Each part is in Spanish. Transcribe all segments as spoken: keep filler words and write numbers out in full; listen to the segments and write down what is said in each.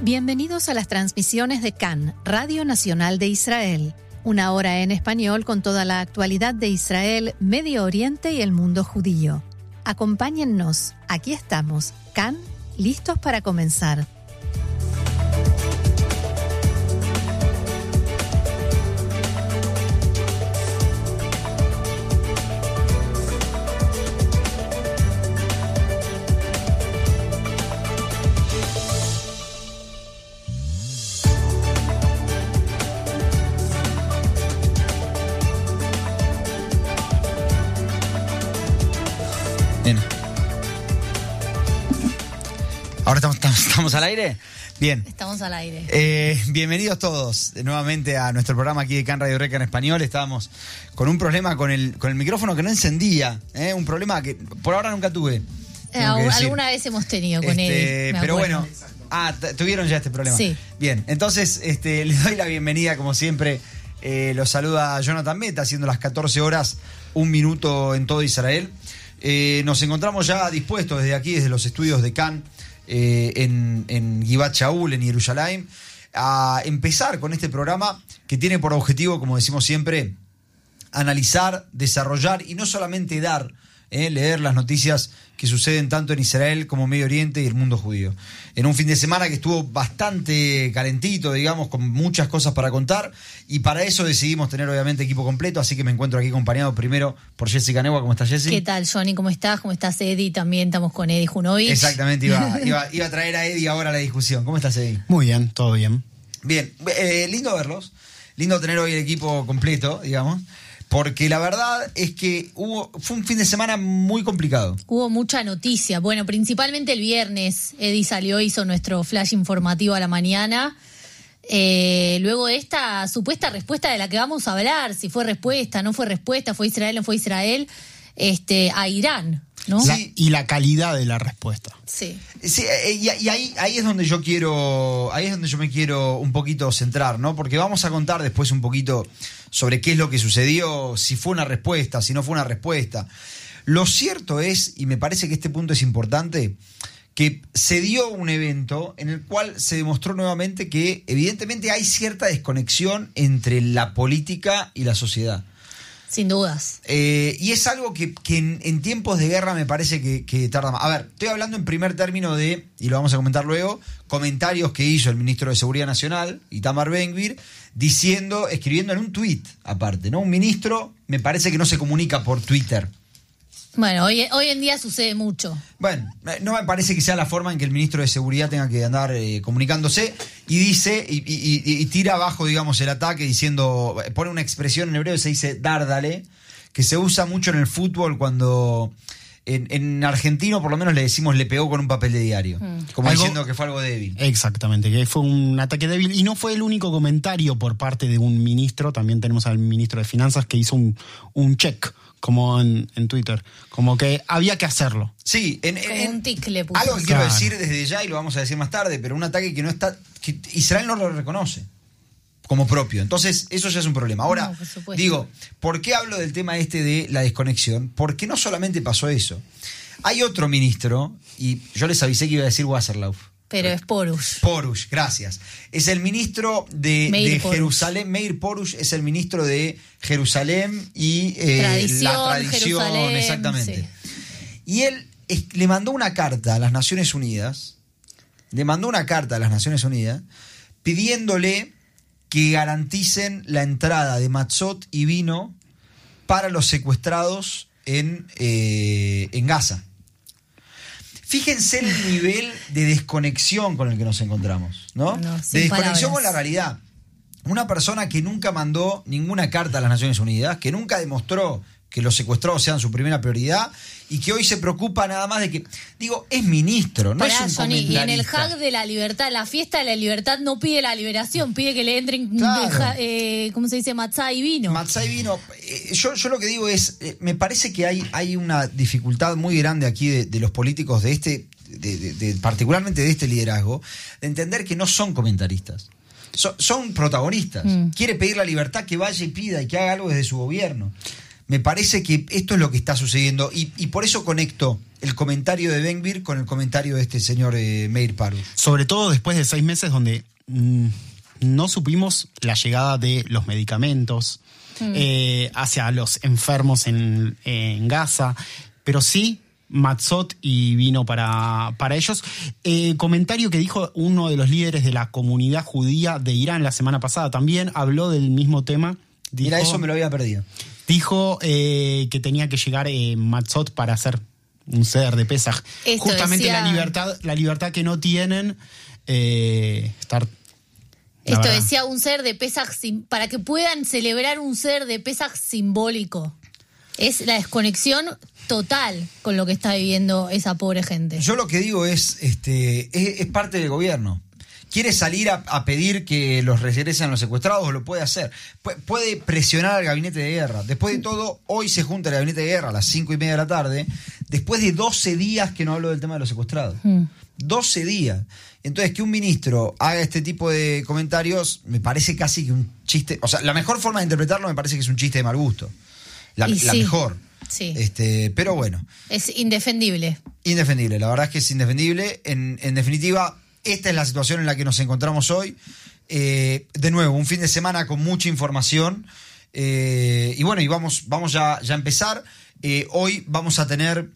Bienvenidos a las transmisiones de C A N, Radio Nacional de Israel. Una hora en español con toda la actualidad de Israel, Medio Oriente y el mundo judío. Acompáñennos, aquí estamos, C A N, listos para comenzar. Ahora estamos, estamos, estamos al aire. Bien. Estamos al aire. Eh, bienvenidos todos nuevamente a nuestro programa aquí de C A N Radio Reca en español. Estábamos con un problema con el, con el micrófono que no encendía. ¿eh? Un problema que por ahora nunca tuve. Eh, alguna vez hemos tenido con este, él. Pero bueno. Ah, tuvieron ya este problema. Sí. Bien, entonces este, les doy la bienvenida, como siempre. Eh, los saluda Jonathan Meta, haciendo las catorce horas, un minuto en todo Israel. Eh, nos encontramos ya dispuestos desde aquí, desde los estudios de C A N. Eh, en, en Givat Shaul, en Jerusalén, a empezar con este programa que tiene por objetivo, como decimos siempre, analizar, desarrollar y no solamente dar, eh, leer las noticias que suceden tanto en Israel como Medio Oriente y el mundo judío. En un fin de semana que estuvo bastante calentito, digamos, con muchas cosas para contar, y para eso decidimos tener obviamente equipo completo, así que me encuentro aquí acompañado primero por Jessica Neua. ¿Cómo estás, Jessy? ¿Qué tal, Johnny? ¿Cómo estás? ¿Cómo estás, Eddie? También estamos con Eddie Junovich. Exactamente, iba, iba, iba a traer a Eddie ahora a la discusión. ¿Cómo estás, Eddie? Muy bien, todo bien. Bien, eh, lindo verlos, lindo tener hoy el equipo completo, digamos. Porque la verdad es que hubo, fue un fin de semana muy complicado. Hubo mucha noticia. Bueno, principalmente el viernes. Eddie salió, hizo nuestro flash informativo a la mañana. Eh, luego de esta supuesta respuesta de la que vamos a hablar, si fue respuesta, no fue respuesta, fue Israel, no fue Israel, este, a Irán, ¿no? La, Sí. Y la calidad de la respuesta. Sí. Sí, y, y ahí, ahí es donde yo quiero, ahí es donde yo me quiero un poquito centrar, ¿no? Porque vamos a contar después un poquito sobre qué es lo que sucedió, si fue una respuesta, si no fue una respuesta. Lo cierto es, y me parece que este punto es importante, que se dio un evento en el cual se demostró nuevamente que evidentemente hay cierta desconexión entre la política y la sociedad. Sin dudas. Eh, y es algo que, que en, en tiempos de guerra me parece que, que tarda más. A ver, estoy hablando en primer término de, y lo vamos a comentar luego, comentarios que hizo el ministro de Seguridad Nacional, Itamar Ben-Gvir, diciendo, escribiendo en un tuit aparte, ¿no? Un ministro me parece que no se comunica por Twitter. Bueno, hoy, hoy en día sucede mucho. Bueno, no me parece que sea la forma en que el ministro de Seguridad tenga que andar eh, comunicándose, y dice, y, y, y, y tira abajo, digamos, el ataque diciendo, pone una expresión en hebreo que se dice dárdale, que se usa mucho en el fútbol cuando en, en argentino por lo menos le decimos le pegó con un papel de diario, mm. como algo, diciendo que fue algo débil. Exactamente, que fue un ataque débil, y no fue el único comentario por parte de un ministro. También tenemos al ministro de Finanzas que hizo un, un check, como en, en Twitter, como que había que hacerlo. Sí, en, Como en, un tic le puso. algo que quiero Claro. decir desde ya, y lo vamos a decir más tarde, pero un ataque que no está, que Israel no lo reconoce como propio. Entonces, eso ya es un problema. Ahora, No, por supuesto. digo, ¿por qué hablo del tema este de la desconexión? Porque no solamente pasó eso. Hay otro ministro, y yo les avisé que iba a decir Wasserlauf. Pero es Porush. Porush, gracias. Es el ministro de, Meir de Porush. Jerusalén. Meir Porush es el ministro de Jerusalén y eh, Tradición, la tradición, Jerusalén, exactamente. sí. Y él es, le mandó una carta a las Naciones Unidas, le mandó una carta a las Naciones Unidas pidiéndole que garanticen la entrada de matzot y vino para los secuestrados en, eh, en Gaza. Fíjense el nivel de desconexión con el que nos encontramos, ¿no? No, de sin desconexión palabras. con la realidad. Una persona que nunca mandó ninguna carta a las Naciones Unidas, que nunca demostró que los secuestrados sean su primera prioridad, y que hoy se preocupa nada más de que, digo, es ministro, no Pará, es un Johnny, y en el comentarista. hack de la libertad, la fiesta de la libertad no pide la liberación, pide que le entren, Claro. deja, eh, ¿cómo se dice? Matzá y vino. Matzá y vino. Eh, yo, yo lo que digo es, eh, me parece que hay, hay una dificultad muy grande aquí de, de los políticos de este, de, de, de, particularmente de este liderazgo, de entender que no son comentaristas. So, son protagonistas. Mm. Quiere pedir la libertad, que vaya y pida y que haga algo desde su gobierno. Me parece que esto es lo que está sucediendo y, y por eso conecto el comentario de Ben Gvir con el comentario de este señor eh, Meir Parush. Sobre todo después de seis meses donde mmm, no supimos la llegada de los medicamentos mm. eh, hacia los enfermos en, en Gaza, pero sí matzot y vino para, para ellos. Eh, comentario que dijo uno de los líderes de la comunidad judía de Irán la semana pasada, también habló del mismo tema. Dijo, Mira, eso me lo había perdido. Dijo eh, que tenía que llegar eh, matzot para hacer un seder de Pesaj. Esto Justamente decía, la libertad, la libertad que no tienen eh, estar. Esto verdad. decía un seder de Pesaj para que puedan celebrar un seder de Pesaj simbólico. Es la desconexión total con lo que está viviendo esa pobre gente. Yo lo que digo es, este, es, es parte del gobierno. ¿Quiere salir a, a pedir que los regresen los secuestrados? Lo puede hacer. Pu- puede presionar al gabinete de guerra. Después de todo, hoy se junta el gabinete de guerra a las cinco y media de la tarde, después de doce días que no hablo del tema de los secuestrados. Mm. doce días. Entonces, que un ministro haga este tipo de comentarios me parece casi que un chiste. O sea, la mejor forma de interpretarlo me parece que es un chiste de mal gusto. La, la sí, mejor. Sí. Este, pero bueno. Es indefendible. Indefendible, la verdad es que es indefendible. En, en definitiva, esta es la situación en la que nos encontramos hoy. Eh, de nuevo, un fin de semana con mucha información. Eh, y bueno, y vamos, vamos ya, ya a empezar. Eh, hoy vamos a tener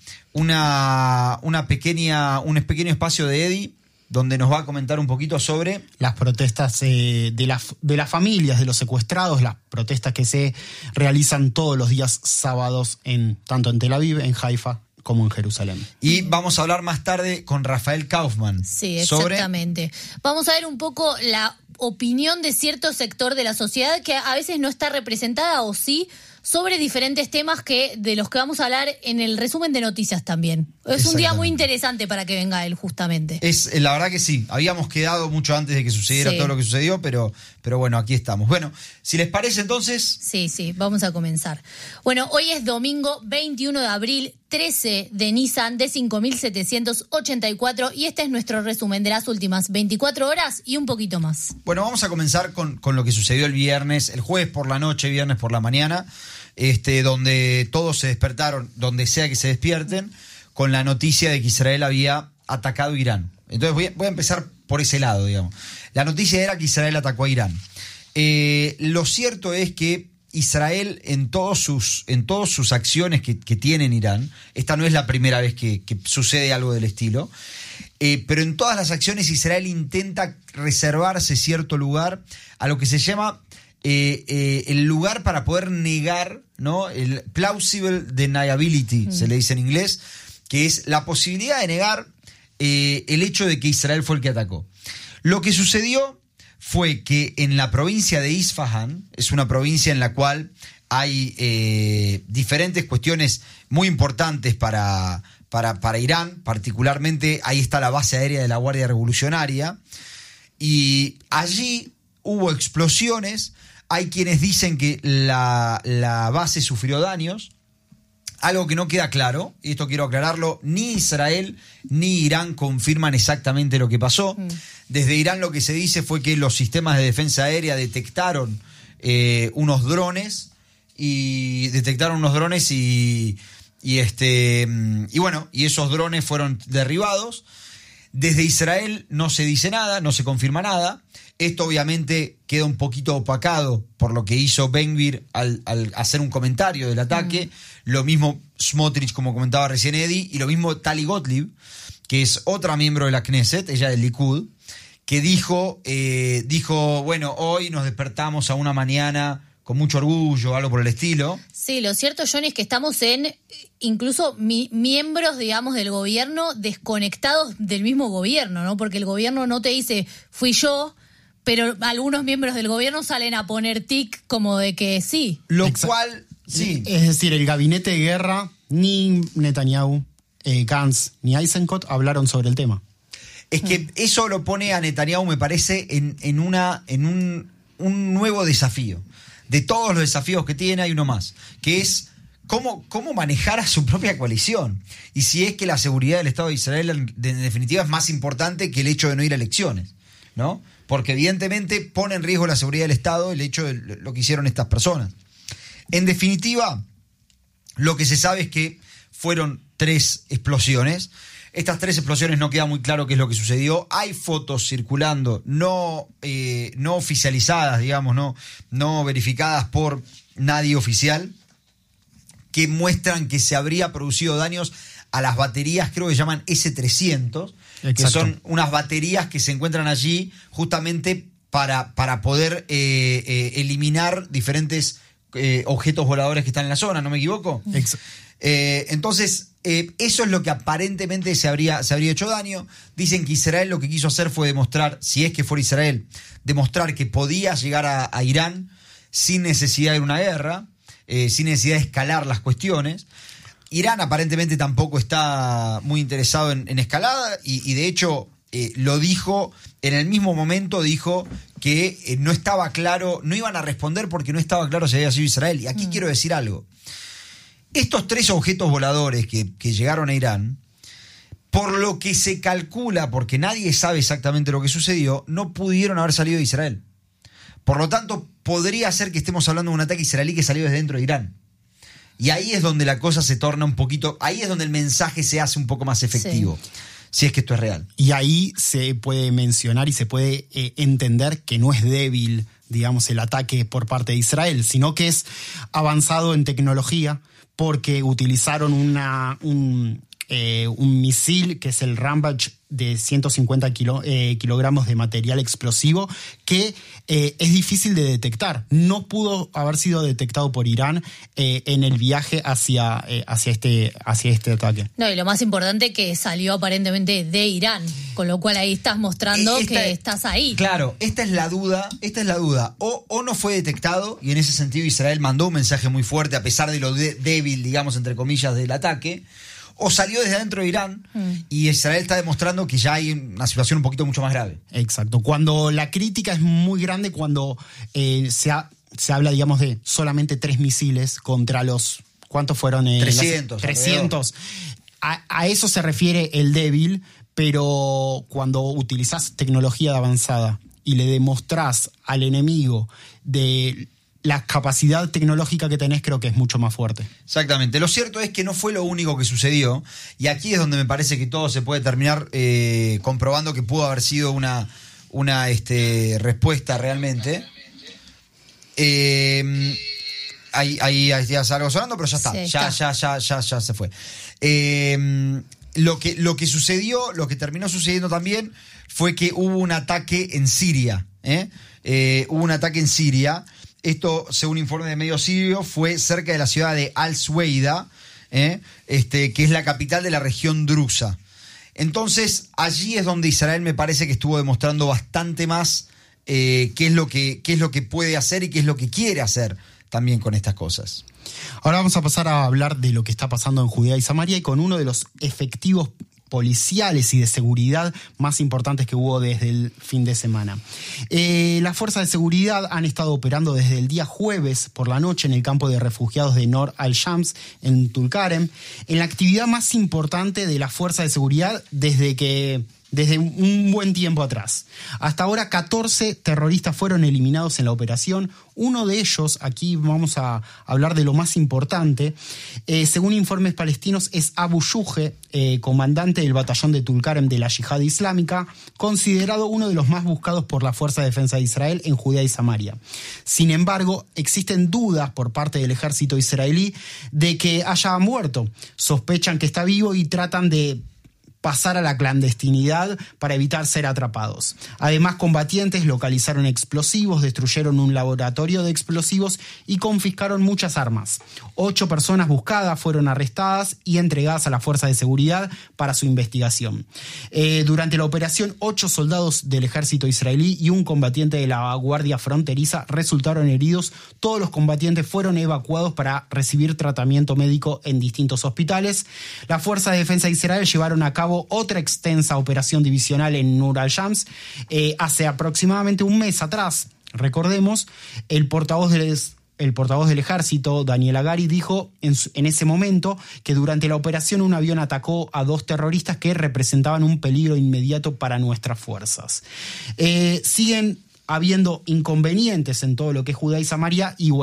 una, una pequeña, un pequeño espacio de Eddie, donde nos va a comentar un poquito sobre las protestas eh, de, la, de las familias de los secuestrados, las protestas que se realizan todos los días sábados, en tanto en Tel Aviv, en Haifa, como en Jerusalén. Y vamos a hablar más tarde con Rafael Kaufman. Sí, exactamente. Sobre... Vamos a ver un poco la opinión de cierto sector de la sociedad que a veces no está representada o sí, sobre diferentes temas que de los que vamos a hablar en el resumen de noticias también. Es un día muy interesante para que venga él, justamente. Es la verdad que sí. Habíamos quedado mucho antes de que sucediera sí. todo lo que sucedió, pero, pero bueno, aquí estamos. Bueno, si les parece entonces... Sí, sí, vamos a comenzar. Bueno, hoy es domingo veintiuno de abril, trece de Nisan de cinco mil setecientos ochenta y cuatro y este es nuestro resumen de las últimas veinticuatro horas y un poquito más. Bueno, vamos a comenzar con, con lo que sucedió el viernes, el jueves por la noche, viernes por la mañana. Este, donde todos se despertaron, donde sea que se despierten, con la noticia de que Israel había atacado a Irán. Entonces voy a, voy a empezar por ese lado, digamos. La noticia era que Israel atacó a Irán. Eh, lo cierto es que Israel, en todos sus, en todas sus acciones que, que tiene en Irán, esta no es la primera vez que, que sucede algo del estilo, eh, pero en todas las acciones Israel intenta reservarse cierto lugar a lo que se llama... Eh, eh, el lugar para poder negar, ¿no? El plausible deniability, mm. se le dice en inglés, que es la posibilidad de negar eh, el hecho de que Israel fue el que atacó. Lo que sucedió fue que en la provincia de Isfahan, es una provincia en la cual hay eh, diferentes cuestiones muy importantes para, para, para Irán, particularmente ahí está la base aérea de la Guardia Revolucionaria, y allí hubo explosiones. Hay quienes dicen que la, la base sufrió daños, algo que no queda claro, y esto quiero aclararlo, ni Israel ni Irán confirman exactamente lo que pasó. Mm. Desde Irán lo que se dice fue que los sistemas de defensa aérea detectaron eh, unos drones, y detectaron unos drones y, y, este, y bueno, y esos drones fueron derribados. Desde Israel no se dice nada, no se confirma nada. Esto obviamente queda un poquito opacado por lo que hizo Ben Gvir al, al hacer un comentario del ataque. Mm. Lo mismo Smotrich, como comentaba recién Eddie, y lo mismo Tali Gottlieb, que es otra miembro de la Knesset, ella del Likud, que dijo, eh, dijo, bueno, hoy nos despertamos a una mañana con mucho orgullo, algo por el estilo. Sí, lo cierto, John, es que estamos en incluso mi, miembros, digamos, del gobierno desconectados del mismo gobierno, ¿no? Porque el gobierno no te dice, fui yo, pero algunos miembros del gobierno salen a poner tic como de que sí. Lo Exacto. cual, sí. Es decir, el gabinete de guerra, ni Netanyahu, eh, Gantz, ni Eisenkot hablaron sobre el tema. Es que mm. eso lo pone a Netanyahu, me parece, en, en, una, en un, un nuevo desafío. De todos los desafíos que tiene, hay uno más, que es cómo, cómo manejar a su propia coalición. Y si es que la seguridad del Estado de Israel, en, en definitiva, es más importante que el hecho de no ir a elecciones, ¿no? Porque evidentemente pone en riesgo la seguridad del Estado el hecho de lo que hicieron estas personas. En definitiva, Lo que se sabe es que fueron tres explosiones. Estas tres explosiones no queda muy claro qué es lo que sucedió. Hay fotos circulando, no, eh, no oficializadas, digamos, no, no verificadas por nadie oficial, que muestran que se habría producido daños a las baterías, creo que llaman ese trescientos, Exacto. que son unas baterías que se encuentran allí justamente para, para poder eh, eh, eliminar diferentes eh, objetos voladores que están en la zona, ¿no me equivoco? Exacto. Eh, entonces, eh, eso es lo que aparentemente se habría, se habría hecho daño. Dicen que Israel lo que quiso hacer fue demostrar, si es que fuera Israel, demostrar que podía llegar a, a Irán sin necesidad de una guerra, eh, sin necesidad de escalar las cuestiones. Irán aparentemente tampoco está muy interesado en, en escalada y, y de hecho eh, lo dijo, en el mismo momento dijo que eh, no estaba claro, no iban a responder porque no estaba claro si había sido Israel. Y aquí mm. quiero decir algo. Estos tres objetos voladores que, que llegaron a Irán, por lo que se calcula, porque nadie sabe exactamente lo que sucedió, no pudieron haber salido de Israel. Por lo tanto, podría ser que estemos hablando de un ataque israelí que salió desde dentro de Irán. Y ahí es donde la cosa se torna un poquito, ahí es donde el mensaje se hace un poco más efectivo, sí. si es que esto es real. Y ahí se puede mencionar y se puede eh, entender que no es débil, digamos, el ataque por parte de Israel, sino que es avanzado en tecnología, porque utilizaron una, un, eh, un misil que es el Rampage de ciento cincuenta kilo, eh, kilogramos de material explosivo que eh, es difícil de detectar. No pudo haber sido detectado por Irán eh, en el viaje hacia, eh, hacia, este, hacia este ataque. No, y lo más importante que salió aparentemente de Irán, con lo cual ahí estás mostrando esta, que estás ahí. Claro, esta es la duda, esta es la duda. O, o no fue detectado, y en ese sentido Israel mandó un mensaje muy fuerte, a pesar de lo de, débil, digamos, entre comillas, del ataque, o salió desde adentro de Irán mm. y Israel está demostrando que ya hay una situación un poquito mucho más grave. Exacto. Cuando la crítica es muy grande, cuando eh, se, ha, se habla, digamos, de solamente tres misiles contra los... ¿Cuántos fueron? Eh, trescientos. Las, trescientos. A, a eso se refiere el débil, pero cuando utilizás tecnología avanzada y le demostrás al enemigo de... la capacidad tecnológica que tenés, creo que es mucho más fuerte. Exactamente. Lo cierto es que no fue lo único que sucedió, y aquí es donde me parece que todo se puede terminar eh, comprobando que pudo haber sido una, una este, respuesta realmente. Eh, ahí, ahí, ahí ya algo sonando, pero ya está. Sí, ya, está. ya, ya, ya, ya se fue. Eh, lo que, lo que sucedió, lo que terminó sucediendo también fue que hubo un ataque en Siria. ¿eh? Eh, hubo un ataque en Siria. Esto, según informe de medios sirios, fue cerca de la ciudad de Al-Suweida, ¿eh? este, que es la capital de la región drusa. Entonces, allí es donde Israel me parece que estuvo demostrando bastante más eh, qué es lo que, qué es lo que puede hacer y qué es lo que quiere hacer también con estas cosas. Ahora vamos a pasar a hablar de lo que está pasando en Judea y Samaria y con uno de los efectivos policiales y de seguridad más importantes que hubo desde el fin de semana. Eh, las fuerzas de seguridad han estado operando desde el día jueves por la noche en el campo de refugiados de Nor al-Shams, en Tulkarem, en la actividad más importante de las fuerzas de seguridad desde que... desde un buen tiempo atrás. Hasta ahora catorce terroristas fueron eliminados en la operación. Uno de ellos, aquí vamos a hablar de lo más importante, eh, según informes palestinos, es Abu Yuge, eh, comandante del batallón de Tulkarem de la Yihad Islámica, considerado uno de los más buscados por la Fuerza de Defensa de Israel en Judea y Samaria. Sin embargo, existen dudas por parte del ejército israelí de que haya muerto. Sospechan que está vivo y tratan de pasar a la clandestinidad para evitar ser atrapados. Además, combatientes localizaron explosivos, destruyeron un laboratorio de explosivos y confiscaron muchas armas. Ocho personas buscadas fueron arrestadas y entregadas a la fuerza de seguridad para su investigación. Eh, durante la operación, ocho soldados del ejército israelí y un combatiente de la Guardia Fronteriza resultaron heridos. Todos los combatientes fueron evacuados para recibir tratamiento médico en distintos hospitales. Las fuerzas de defensa de Israel llevaron a cabo otra extensa operación divisional en Nur al-Shams. Eh, hace aproximadamente un mes atrás, recordemos, el portavoz del, el portavoz del ejército, Daniel Hagari, dijo en, en ese momento que durante la operación un avión atacó a dos terroristas que representaban un peligro inmediato para nuestras fuerzas. Eh, siguen habiendo inconvenientes en todo lo que es Judea y Samaria y bueno,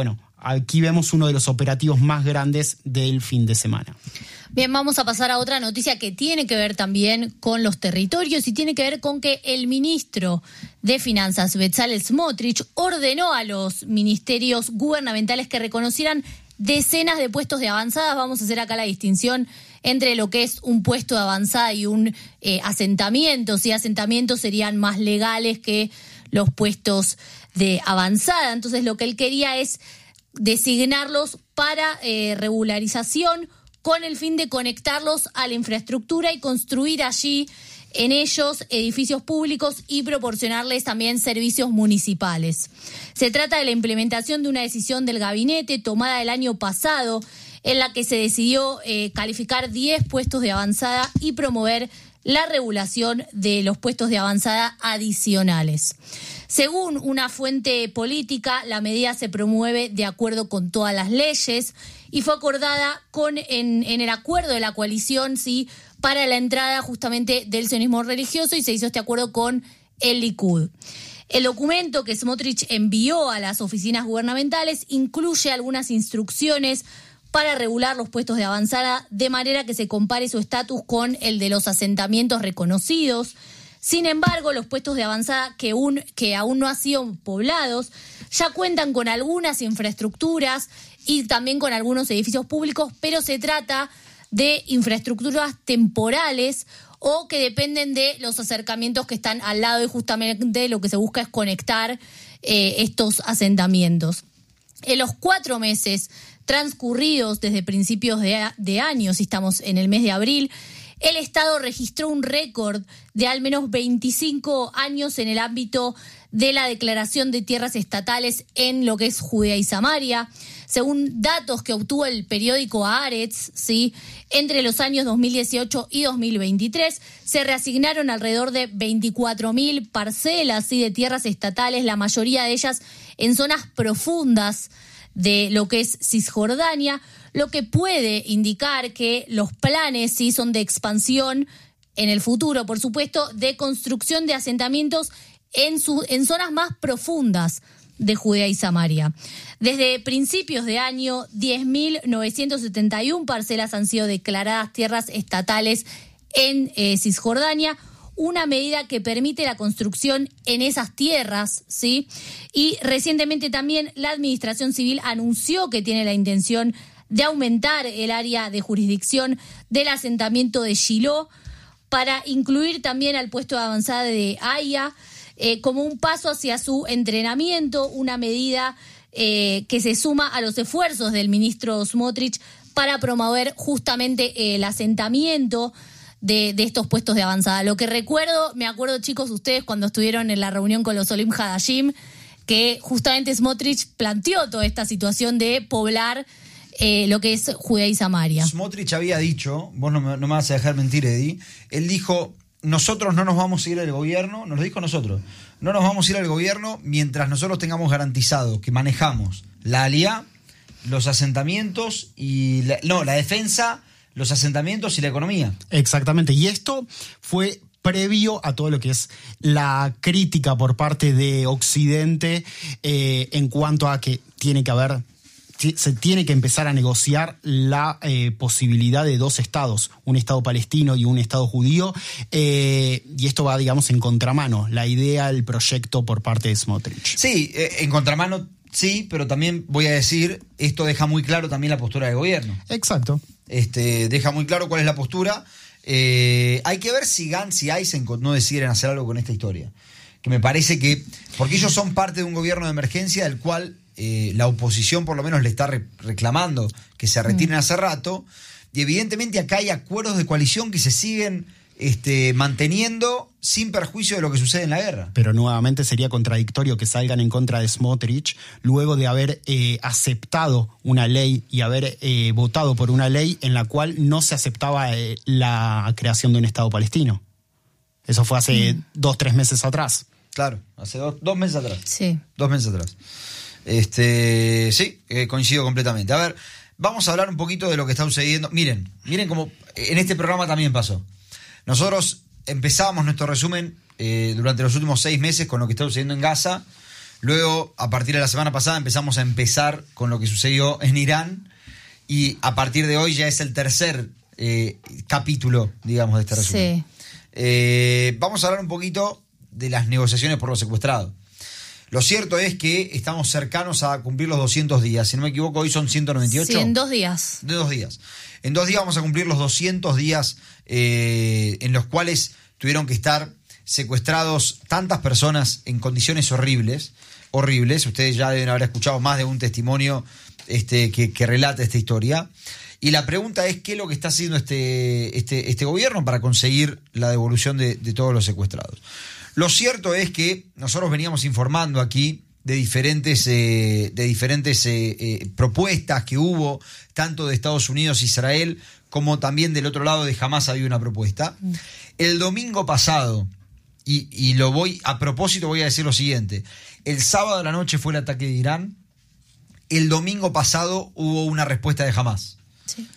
aquí vemos uno de los operativos más grandes del fin de semana. Bien, vamos a pasar a otra noticia que tiene que ver también con los territorios y tiene que ver con que el ministro de Finanzas, Bezalel Smotrich, ordenó a los ministerios gubernamentales que reconocieran decenas de puestos de avanzada. Vamos a hacer acá la distinción entre lo que es un puesto de avanzada y un eh, asentamiento. Si asentamientos serían más legales que los puestos de avanzada. Entonces lo que él quería es designarlos para eh, regularización con el fin de conectarlos a la infraestructura y construir allí en ellos edificios públicos y proporcionarles también servicios municipales. Se trata de la implementación de una decisión del gabinete tomada el año pasado en la que se decidió eh, calificar diez puestos de avanzada y promover la regulación de los puestos de avanzada adicionales. Según una fuente política, la medida se promueve de acuerdo con todas las leyes y fue acordada con en, en el acuerdo de la coalición, sí, para la entrada justamente del sionismo religioso, y se hizo este acuerdo con el Likud. El documento que Smotrich envió a las oficinas gubernamentales incluye algunas instrucciones para regular los puestos de avanzada de manera que se compare su estatus con el de los asentamientos reconocidos. Sin embargo, los puestos de avanzada que, un, que aún no han sido poblados ya cuentan con algunas infraestructuras y también con algunos edificios públicos, pero se trata de infraestructuras temporales o que dependen de los acercamientos que están al lado, y justamente lo que se busca es conectar eh, estos asentamientos. En los cuatro meses transcurridos desde principios de, de año, si estamos en el mes de abril, el Estado registró un récord de al menos veinticinco años en el ámbito de la declaración de tierras estatales en lo que es Judea y Samaria. Según datos que obtuvo el periódico Haaretz, ¿sí?, entre los años dos mil dieciocho y dos mil veintitrés se reasignaron alrededor de veinticuatro mil parcelas, ¿sí?, de tierras estatales, la mayoría de ellas en zonas profundas de lo que es Cisjordania, lo que puede indicar que los planes sí son de expansión en el futuro, por supuesto, de construcción de asentamientos en, su, en zonas más profundas de Judea y Samaria. Desde principios de año, diez mil novecientas setenta y una parcelas han sido declaradas tierras estatales en eh, Cisjordania, una medida que permite la construcción en esas tierras, ¿sí? Y recientemente también la Administración Civil anunció que tiene la intención de aumentar el área de jurisdicción del asentamiento de Shiloh para incluir también al puesto de avanzada de Aya eh, como un paso hacia su entrenamiento, una medida eh, que se suma a los esfuerzos del ministro Smotrich para promover justamente el asentamiento De, de estos puestos de avanzada. Lo que recuerdo, me acuerdo, chicos, ustedes cuando estuvieron en la reunión con los Olim Hadashim, que justamente Smotrich planteó toda esta situación de poblar eh, lo que es Judea y Samaria. Smotrich había dicho, vos no me, no me vas a dejar mentir, Eddie, él dijo, nosotros no nos vamos a ir al gobierno, nos lo dijo nosotros, no nos vamos a ir al gobierno mientras nosotros tengamos garantizado que manejamos la aliyá, los asentamientos y la, no, la defensa, los asentamientos y la economía. Exactamente, y esto fue previo a todo lo que es la crítica por parte de Occidente eh, en cuanto a que tiene que haber, se tiene que empezar a negociar la eh, posibilidad de dos estados, un estado palestino y un estado judío, eh, y esto va, digamos, en contramano, la idea, el proyecto por parte de Smotrich. Sí, eh, en contramano sí, pero también voy a decir, esto deja muy claro también la postura del gobierno. Exacto. Este, deja muy claro cuál es la postura. Eh, hay que ver si Gantz y Eisenkot no deciden hacer algo con esta historia. Que me parece que, porque ellos son parte de un gobierno de emergencia del cual eh, la oposición por lo menos le está re- reclamando que se retiren mm. hace rato, y evidentemente acá hay acuerdos de coalición que se siguen este, manteniendo sin perjuicio de lo que sucede en la guerra. Pero nuevamente sería contradictorio que salgan en contra de Smotrich luego de haber eh, aceptado una ley y haber eh, votado por una ley en la cual no se aceptaba eh, la creación de un Estado palestino. Eso fue hace mm. dos, tres meses atrás. Claro, hace dos, dos meses atrás. Sí. Dos meses atrás. Este, sí, eh, coincido completamente. A ver, vamos a hablar un poquito de lo que está sucediendo. Miren, miren cómo en este programa también pasó. Nosotros empezábamos nuestro resumen eh, durante los últimos seis meses con lo que está sucediendo en Gaza. Luego, a partir de la semana pasada, empezamos a empezar con lo que sucedió en Irán. Y a partir de hoy ya es el tercer eh, capítulo, digamos, de este resumen. Sí. Eh, vamos a hablar un poquito de las negociaciones por los secuestrados. Lo cierto es que estamos cercanos a cumplir los doscientos días. Si no me equivoco, hoy son ciento noventa y ocho. Sí, en dos días. De dos días. En dos días vamos a cumplir los doscientos días eh, en los cuales tuvieron que estar secuestrados tantas personas en condiciones horribles. Horribles. Ustedes ya deben haber escuchado más de un testimonio este, que, que relata esta historia. Y la pregunta es, ¿qué es lo que está haciendo este, este, este gobierno para conseguir la devolución de, de todos los secuestrados? Lo cierto es que nosotros veníamos informando aquí de diferentes, eh, de diferentes eh, eh, propuestas que hubo, tanto de Estados Unidos e Israel, como también del otro lado de Hamás había una propuesta. El domingo pasado, y, y lo voy a propósito voy a decir lo siguiente, el sábado a la noche fue el ataque de Irán, el domingo pasado hubo una respuesta de Hamás. Sí.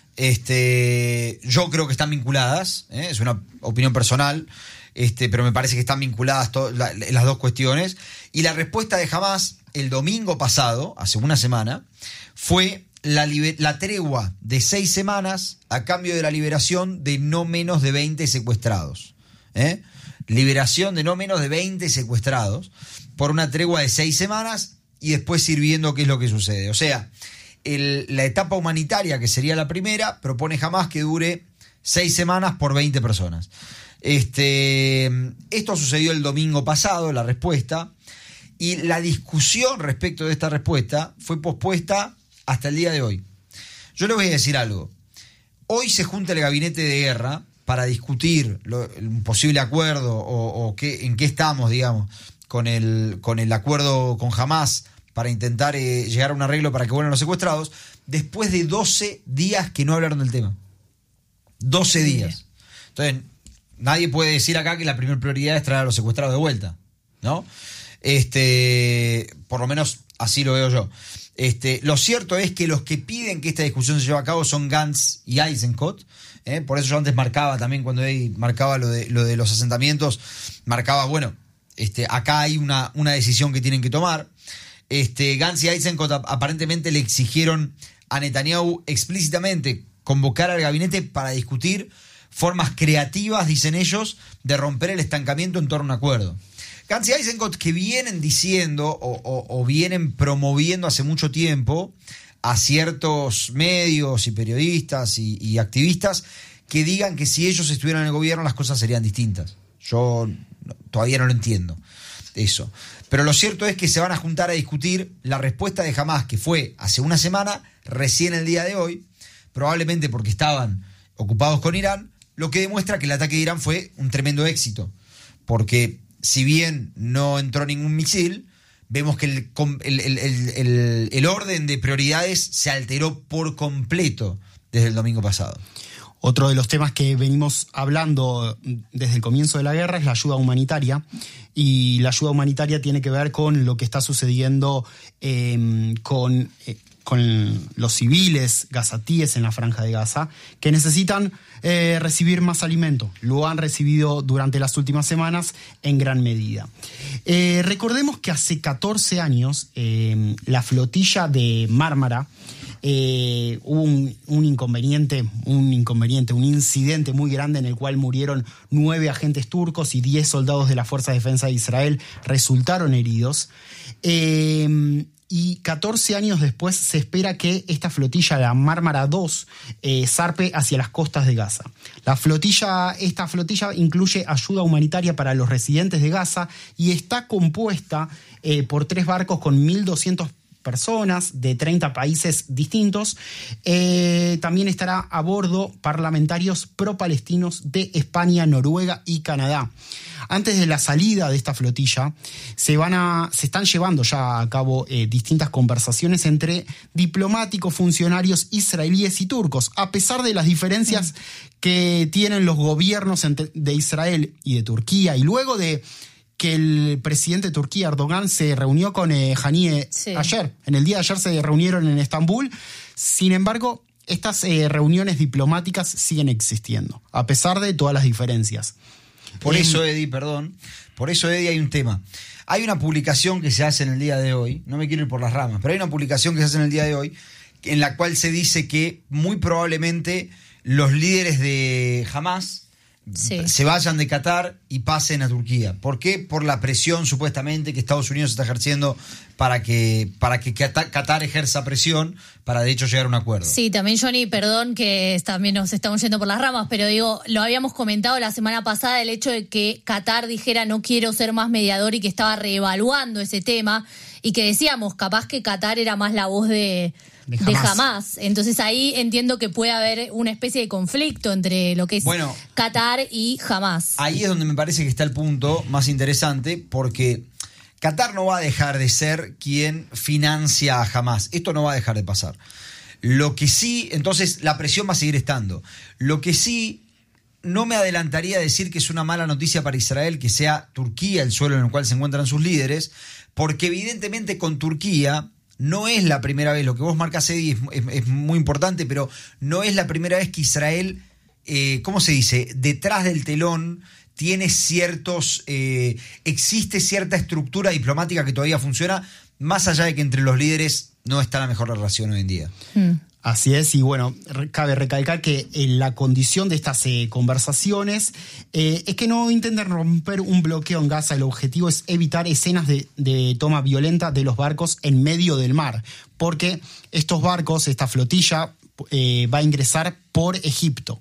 Este, yo creo que están vinculadas, ¿eh? Es una opinión personal. Este, pero me parece que están vinculadas to- la, las dos cuestiones. Y la respuesta de Hamás el domingo pasado, hace una semana, fue la, liber- la tregua de seis semanas a cambio de la liberación de no menos de veinte secuestrados. ¿Eh? Liberación de no menos de veinte secuestrados por una tregua de seis semanas y después ir viendo qué es lo que sucede. O sea, el, la etapa humanitaria, que sería la primera, propone Hamás que dure seis semanas por veinte personas. Este, esto sucedió el domingo pasado, la respuesta, y la discusión respecto de esta respuesta fue pospuesta hasta el día de hoy. Yo les voy a decir algo. Hoy se junta el gabinete de guerra para discutir lo, un posible acuerdo o, o qué, en qué estamos, digamos, con el, con el acuerdo con Hamás para intentar eh, llegar a un arreglo para que vuelvan los secuestrados, después de doce días que no hablaron del tema. doce días. Entonces, nadie puede decir acá que la primera prioridad es traer a los secuestrados de vuelta, ¿no? Este, por lo menos así lo veo yo. Este, lo cierto es que los que piden que esta discusión se lleve a cabo son Gantz y Eisenkot. ¿eh? Por eso yo antes marcaba también, cuando él marcaba lo de, lo de los asentamientos, marcaba, bueno, este, acá hay una, una decisión que tienen que tomar. Este, Gantz y Eisenkot aparentemente le exigieron a Netanyahu explícitamente convocar al gabinete para discutir formas creativas, dicen ellos, de romper el estancamiento en torno a un acuerdo. Gantz y Eisenkot, que vienen diciendo o, o, o vienen promoviendo hace mucho tiempo a ciertos medios y periodistas y, y activistas que digan que si ellos estuvieran en el gobierno las cosas serían distintas. Yo no, todavía no lo entiendo, eso. Pero lo cierto es que se van a juntar a discutir la respuesta de Hamás, que fue hace una semana, recién el día de hoy, probablemente porque estaban ocupados con Irán, lo que demuestra que el ataque de Irán fue un tremendo éxito, porque si bien no entró ningún misil, vemos que el, el, el, el, el orden de prioridades se alteró por completo desde el domingo pasado. Otro de los temas que venimos hablando desde el comienzo de la guerra es la ayuda humanitaria, y la ayuda humanitaria tiene que ver con lo que está sucediendo eh, con... Eh, con los civiles gazatíes en la Franja de Gaza, que necesitan eh, recibir más alimento. Lo han recibido durante las últimas semanas en gran medida. Eh, recordemos que hace catorce años eh, la flotilla de Mármara eh, hubo un, un inconveniente, un inconveniente, un incidente muy grande en el cual murieron nueve agentes turcos y diez soldados de la Fuerza de Defensa de Israel resultaron heridos. Eh, Y catorce años después se espera que esta flotilla, la Mármara dos, eh, zarpe hacia las costas de Gaza. La flotilla, esta flotilla incluye ayuda humanitaria para los residentes de Gaza y está compuesta eh, por tres barcos con mil doscientas personas de treinta países distintos. Eh, también estará a bordo parlamentarios pro-palestinos de España, Noruega y Canadá. Antes de la salida de esta flotilla, se van a, se están llevando ya a cabo eh, distintas conversaciones entre diplomáticos, funcionarios israelíes y turcos, a pesar de las diferencias que tienen los gobiernos entre, de Israel y de Turquía, y luego de que el presidente de Turquía, Erdogan, se reunió con eh, Haniyeh sí. ayer. En el día de ayer se reunieron en Estambul. Sin embargo, estas eh, reuniones diplomáticas siguen existiendo, a pesar de todas las diferencias. Por Eh, eso, Eddie, perdón, por eso, Eddie, hay un tema. Hay una publicación que se hace en el día de hoy, no me quiero ir por las ramas, pero hay una publicación que se hace en el día de hoy en la cual se dice que muy probablemente los líderes de Hamas Sí. se vayan de Qatar y pasen a Turquía. ¿Por qué? Por la presión supuestamente que Estados Unidos está ejerciendo para que, para que Qatar ejerza presión para de hecho llegar a un acuerdo. Sí, también, Johnny, perdón que también nos estamos yendo por las ramas, pero digo, lo habíamos comentado la semana pasada, el hecho de que Qatar dijera no quiero ser más mediador y que estaba reevaluando ese tema y que decíamos, capaz que Qatar era más la voz de... De de Hamas. Hamas. Entonces ahí entiendo que puede haber una especie de conflicto entre lo que es Bueno, Qatar y Hamas. Ahí es donde me parece que está el punto más interesante, porque Qatar no va a dejar de ser quien financia a Hamas. Esto no va a dejar de pasar. Lo que sí, entonces la presión va a seguir estando. Lo que sí, no me adelantaría a decir que es una mala noticia para Israel que sea Turquía el suelo en el cual se encuentran sus líderes, porque evidentemente con Turquía... No es la primera vez, lo que vos marcas, Eddie, es, es, es muy importante, pero no es la primera vez que Israel, eh, ¿cómo se dice?, detrás del telón tiene ciertos, eh, existe cierta estructura diplomática que todavía funciona, más allá de que entre los líderes no está la mejor relación hoy en día. Hmm. Así es, y bueno, re- cabe recalcar que eh, la condición de estas eh, conversaciones eh, es que no intenten romper un bloqueo en Gaza. El objetivo es evitar escenas de, de toma violenta de los barcos en medio del mar, porque estos barcos, esta flotilla, eh, va a ingresar por Egipto,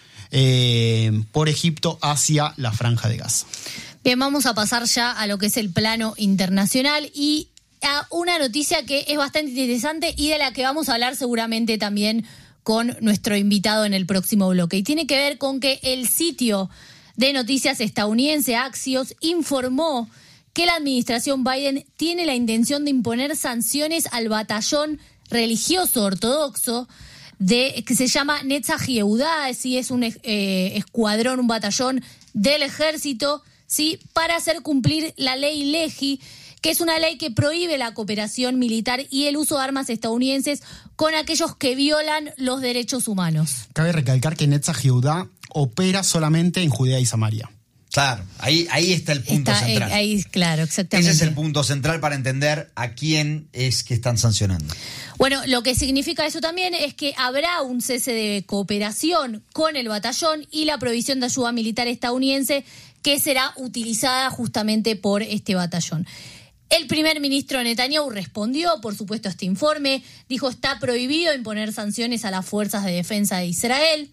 eh, por Egipto hacia la Franja de Gaza. Bien, vamos a pasar ya a lo que es el plano internacional y a una noticia que es bastante interesante y de la que vamos a hablar seguramente también con nuestro invitado en el próximo bloque. Y tiene que ver con que el sitio de noticias estadounidense Axios informó que la administración Biden tiene la intención de imponer sanciones al batallón religioso ortodoxo de, que se llama Netzach Yehudá, sí, es un eh, escuadrón, un batallón del ejército, sí, para hacer cumplir la ley Lehi, que es una ley que prohíbe la cooperación militar y el uso de armas estadounidenses con aquellos que violan los derechos humanos. Cabe recalcar que Netzach Yehudá opera solamente en Judea y Samaria. Claro, ahí, ahí está el punto Está, central. eh, ahí, claro, exactamente. Ese es el punto central para entender a quién es que están sancionando. Bueno, lo que significa eso también es que habrá un cese de cooperación con el batallón y la provisión de ayuda militar estadounidense que será utilizada justamente por este batallón. El primer ministro Netanyahu respondió, por supuesto, a este informe. Dijo, está prohibido imponer sanciones a las fuerzas de defensa de Israel.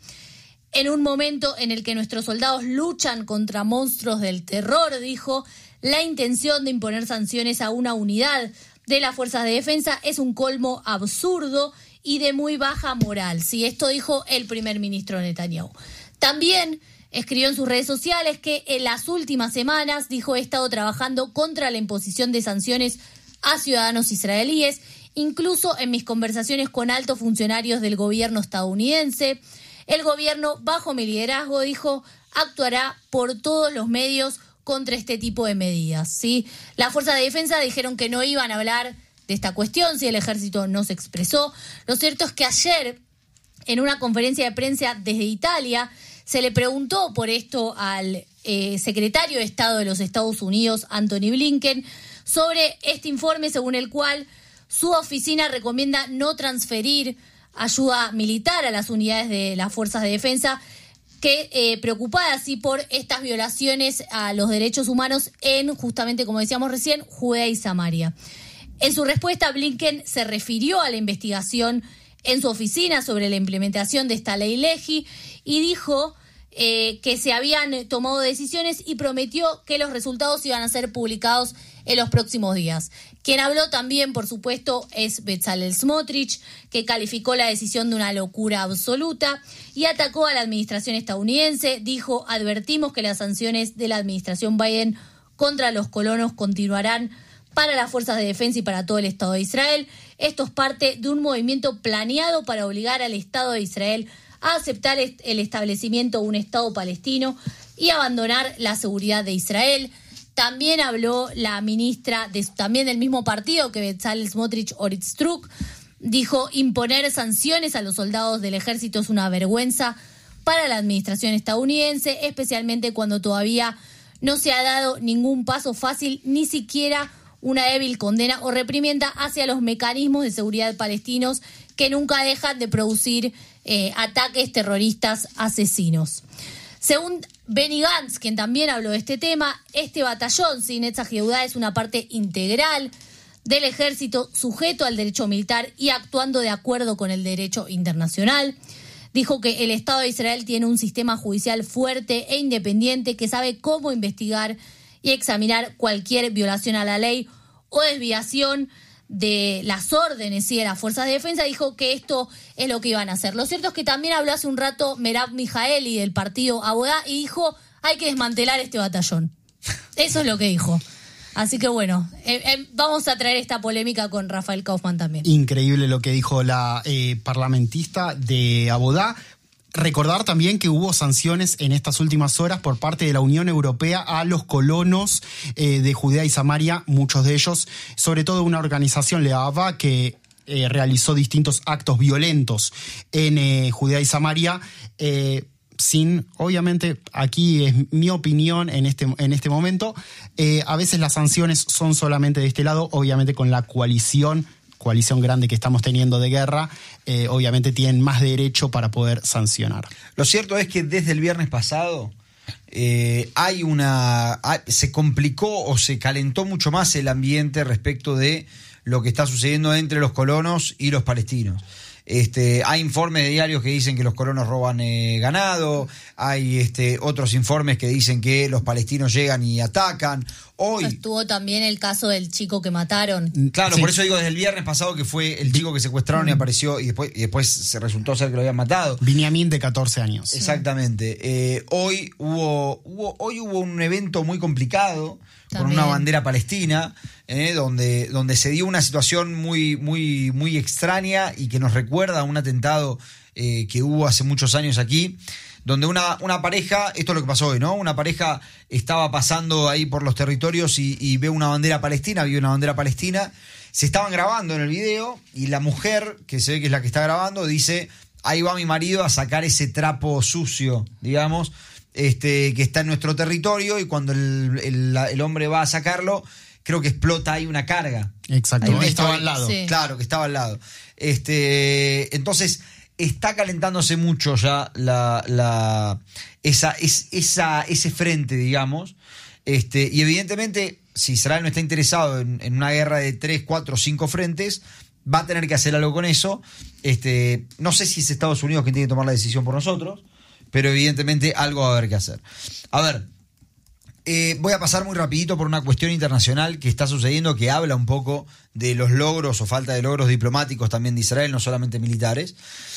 En un momento en el que nuestros soldados luchan contra monstruos del terror, dijo, la intención de imponer sanciones a una unidad de las fuerzas de defensa es un colmo absurdo y de muy baja moral. Sí, esto dijo el primer ministro Netanyahu. También escribió en sus redes sociales que en las últimas semanas, dijo, he estado trabajando contra la imposición de sanciones a ciudadanos israelíes, incluso en mis conversaciones con altos funcionarios del gobierno estadounidense. El gobierno, bajo mi liderazgo, dijo, actuará por todos los medios contra este tipo de medidas, ¿sí? Las fuerzas de defensa dijeron que no iban a hablar de esta cuestión si el ejército no se expresó. Lo cierto es que ayer, en una conferencia de prensa desde Italia, se le preguntó por esto al eh, secretario de Estado de los Estados Unidos, Anthony Blinken, sobre este informe según el cual su oficina recomienda no transferir ayuda militar a las unidades de las fuerzas de defensa, que eh, preocupada así por estas violaciones a los derechos humanos en, justamente como decíamos recién, Judea y Samaria. En su respuesta, Blinken se refirió a la investigación en su oficina sobre la implementación de esta ley Lehi y dijo eh, que se habían tomado decisiones y prometió que los resultados iban a ser publicados en los próximos días. Quien habló también, por supuesto, es Bezalel Smotrich, que calificó la decisión de una locura absoluta y atacó a la administración estadounidense. Dijo, advertimos que las sanciones de la administración Biden contra los colonos continuarán para las fuerzas de defensa y para todo el Estado de Israel. Esto es parte de un movimiento planeado para obligar al Estado de Israel a aceptar el establecimiento de un Estado palestino y abandonar la seguridad de Israel. También habló la ministra de, también del mismo partido que Bezalel Smotrich, Orit Struk. Dijo, imponer sanciones a los soldados del ejército es una vergüenza para la administración estadounidense, especialmente cuando todavía no se ha dado ningún paso fácil, ni siquiera una débil condena o reprimenda hacia los mecanismos de seguridad palestinos que nunca dejan de producir eh, ataques terroristas asesinos. Según Benny Gantz, quien también habló de este tema, este batallón, sí, Netzach Yehudá, es una parte integral del ejército sujeto al derecho militar y actuando de acuerdo con el derecho internacional. Dijo que el Estado de Israel tiene un sistema judicial fuerte e independiente que sabe cómo investigar y examinar cualquier violación a la ley o desviación de las órdenes y de las fuerzas de defensa. Dijo que esto es lo que iban a hacer. Lo cierto es que también habló hace un rato Merav Mijaeli del partido Abodá y dijo hay que desmantelar este batallón. Eso es lo que dijo. Así que bueno, eh, eh, vamos a traer esta polémica con Rafael Kaufman también. Increíble lo que dijo la eh, parlamentista de Abodá. Recordar también que hubo sanciones en estas últimas horas por parte de la Unión Europea a los colonos eh, de Judea y Samaria, muchos de ellos, sobre todo una organización, Leava, que eh, realizó distintos actos violentos en eh, Judea y Samaria, eh, sin, obviamente, aquí es mi opinión en este, en este momento, eh, a veces las sanciones son solamente de este lado, obviamente con la coalición coalición grande que estamos teniendo de guerra, eh, obviamente tienen más derecho para poder sancionar. Lo cierto es que desde el viernes pasado eh, hay una hay, se complicó o se calentó mucho más el ambiente respecto de lo que está sucediendo entre los colonos y los palestinos. Este, hay informes de diarios que dicen que los colonos roban eh, ganado, hay este, otros informes que dicen que los palestinos llegan y atacan. Hoy estuvo también el caso del chico que mataron. Claro, Sí. por eso digo desde el viernes pasado que fue el chico que secuestraron y apareció y después, y después se resultó ser que lo habían matado. Binyamin, de catorce años. Exactamente. Eh, hoy hubo, hubo hoy hubo un evento muy complicado con También. una bandera palestina, eh, donde, donde se dio una situación muy, muy, muy extraña y que nos recuerda a un atentado eh, que hubo hace muchos años aquí, donde una, una pareja, esto es lo que pasó hoy, ¿no? Una pareja estaba pasando ahí por los territorios y, y ve una bandera palestina, vio una bandera palestina, se estaban grabando en el video y la mujer, que se ve que es la que está grabando, dice, ahí va mi marido a sacar ese trapo sucio, digamos, este, que está en nuestro territorio, y cuando el, el, el hombre va a sacarlo, creo que explota ahí una carga. Exacto, Ahí estaba al lado. Sí. Claro, que estaba al lado. Este, entonces, está calentándose mucho ya la, la, esa, es, esa, ese frente, digamos. Este, y evidentemente, si Israel no está interesado en, en una guerra de tres, cuatro, cinco frentes, va a tener que hacer algo con eso. Este, no sé si es Estados Unidos quien tiene que tomar la decisión por nosotros, pero evidentemente algo va a haber que hacer. A ver, eh, voy a pasar muy rapidito por una cuestión internacional que está sucediendo, que habla un poco de los logros o falta de logros diplomáticos también de Israel, no solamente militares.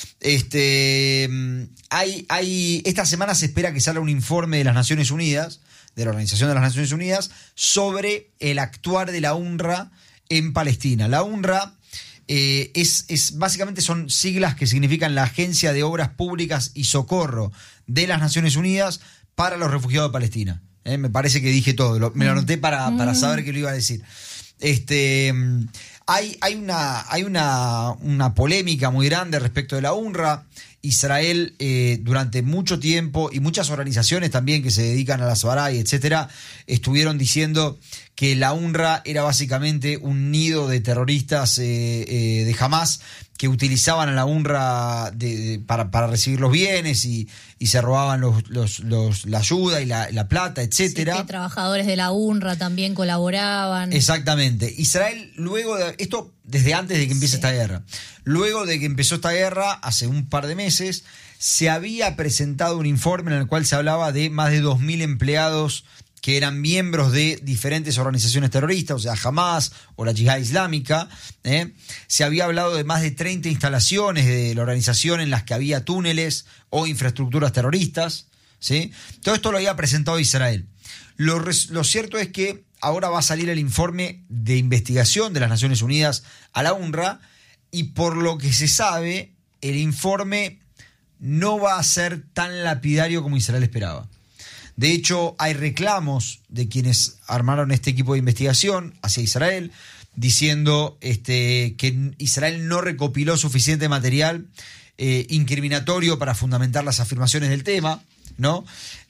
Este, hay, hay, esta semana se espera que salga un informe de las Naciones Unidas, de la Organización de las Naciones Unidas, sobre el actuar de la UNRWA en Palestina. La UNRWA Eh, es, es básicamente son siglas que significan la Agencia de Obras Públicas y Socorro de las Naciones Unidas para los refugiados de Palestina. Eh, me parece que dije todo, lo, me lo anoté para, para saber que lo iba a decir. Este, hay, hay una, hay una, una polémica muy grande respecto de la UNRWA. Israel eh, durante mucho tiempo, y muchas organizaciones también que se dedican a la Sbará y etcétera, estuvieron diciendo que la UNRWA era básicamente un nido de terroristas eh, eh, de Hamás que utilizaban a la UNRWA de, de, para, para recibir los bienes y, y se robaban los, los, los, la ayuda y la, la plata, etcétera. Sí, que trabajadores de la UNRWA también colaboraban. Exactamente. Israel, luego de esto, desde antes de que empiece Sí. esta guerra, luego de que empezó esta guerra, hace un par de meses, se había presentado un informe en el cual se hablaba de más de dos mil empleados que eran miembros de diferentes organizaciones terroristas, o sea, Hamás o la Yihad Islámica. ¿eh? Se había hablado de más de treinta instalaciones de la organización en las que había túneles o infraestructuras terroristas. ¿sí? Todo esto lo había presentado Israel. Lo, res, lo cierto es que ahora va a salir el informe de investigación de las Naciones Unidas a la UNRWA, y por lo que se sabe, el informe no va a ser tan lapidario como Israel esperaba. De hecho, hay reclamos de quienes armaron este equipo de investigación hacia Israel, diciendo este, que Israel no recopiló suficiente material eh, incriminatorio para fundamentar las afirmaciones del tema, ¿no?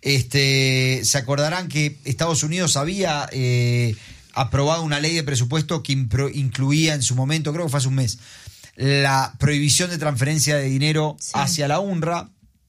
Este, se acordarán que Estados Unidos había eh, aprobado una ley de presupuesto que impro, incluía en su momento, creo que fue hace un mes, la prohibición de transferencia de dinero sí. hacia la UNRWA.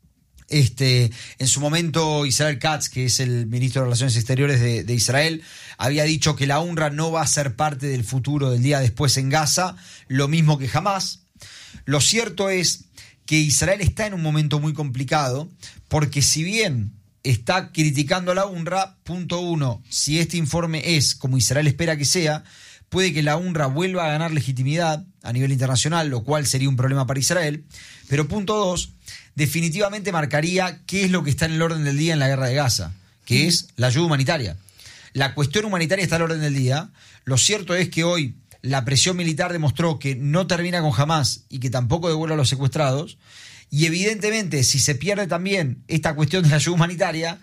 Este, en su momento Israel Katz, que es el ministro de Relaciones Exteriores de, de Israel, había dicho que la UNRWA no va a ser parte del futuro del día después en Gaza, lo mismo que Hamás. Lo cierto es que Israel está en un momento muy complicado, porque si bien está criticando a la UNRWA, punto uno, si este informe es como Israel espera que sea, puede que la UNRWA vuelva a ganar legitimidad a nivel internacional, lo cual sería un problema para Israel. Pero punto dos, definitivamente marcaría qué es lo que está en el orden del día en la guerra de Gaza, que es la ayuda humanitaria. La cuestión humanitaria está al orden del día. Lo cierto es que hoy la presión militar demostró que no termina con Hamás y que tampoco devuelve a los secuestrados. Y evidentemente, si se pierde también esta cuestión de la ayuda humanitaria,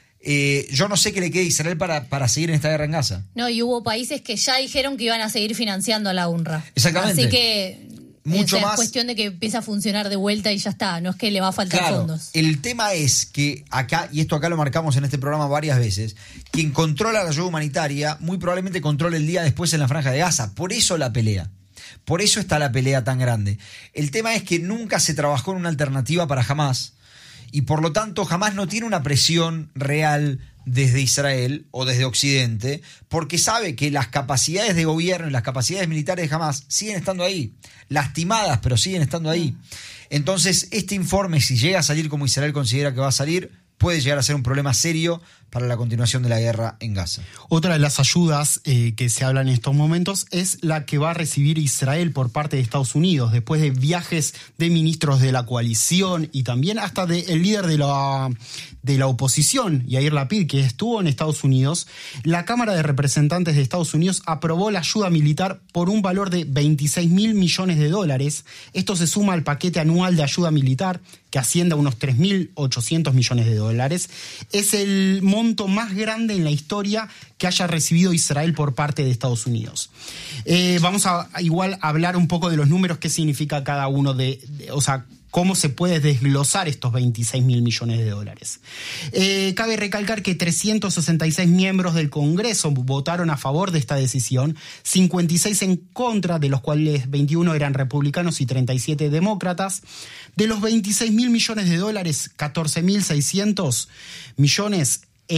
eh, yo no sé qué le quede a Israel para, para seguir en esta guerra en Gaza. No, y hubo países que ya dijeron que iban a seguir financiando a la UNRWA. Exactamente. Así que mucho es más. cuestión de que empiece a funcionar de vuelta y ya está. No es que le va a faltar claro, fondos. El tema es que acá, y esto acá lo marcamos en este programa varias veces, quien controla la ayuda humanitaria muy probablemente controle el día después en la Franja de Gaza. Por eso la pelea. Por eso está la pelea tan grande. El tema es que nunca se trabajó en una alternativa para Hamás, y por lo tanto Hamás no tiene una presión real desde Israel o desde Occidente, porque sabe que las capacidades de gobierno y las capacidades militares de Hamás siguen estando ahí, lastimadas, pero siguen estando ahí. Entonces, este informe, si llega a salir como Israel considera que va a salir, puede llegar a ser un problema serio para la continuación de la guerra en Gaza. Otra de las ayudas eh, que se hablan en estos momentos es la que va a recibir Israel por parte de Estados Unidos, después de viajes de ministros de la coalición y también hasta del líder de la, de la oposición, Yair Lapid, que estuvo en Estados Unidos. La Cámara de Representantes de Estados Unidos aprobó la ayuda militar por un valor de veintiséis mil millones de dólares. Esto se suma al paquete anual de ayuda militar, que asciende a unos tres mil ochocientos millones de dólares. Es el monto más grande en la historia que haya recibido Israel por parte de Estados Unidos. Eh, vamos a igual hablar un poco de los números, qué significa cada uno de, de o sea, cómo se puede desglosar estos veintiséis mil millones de dólares. Eh, cabe recalcar que trescientos sesenta y seis miembros del Congreso votaron a favor de esta decisión, cincuenta y seis en contra, de los cuales veintiuno eran republicanos y treinta y siete demócratas. De los veintiséis mil millones de dólares, catorce mil seiscientos millones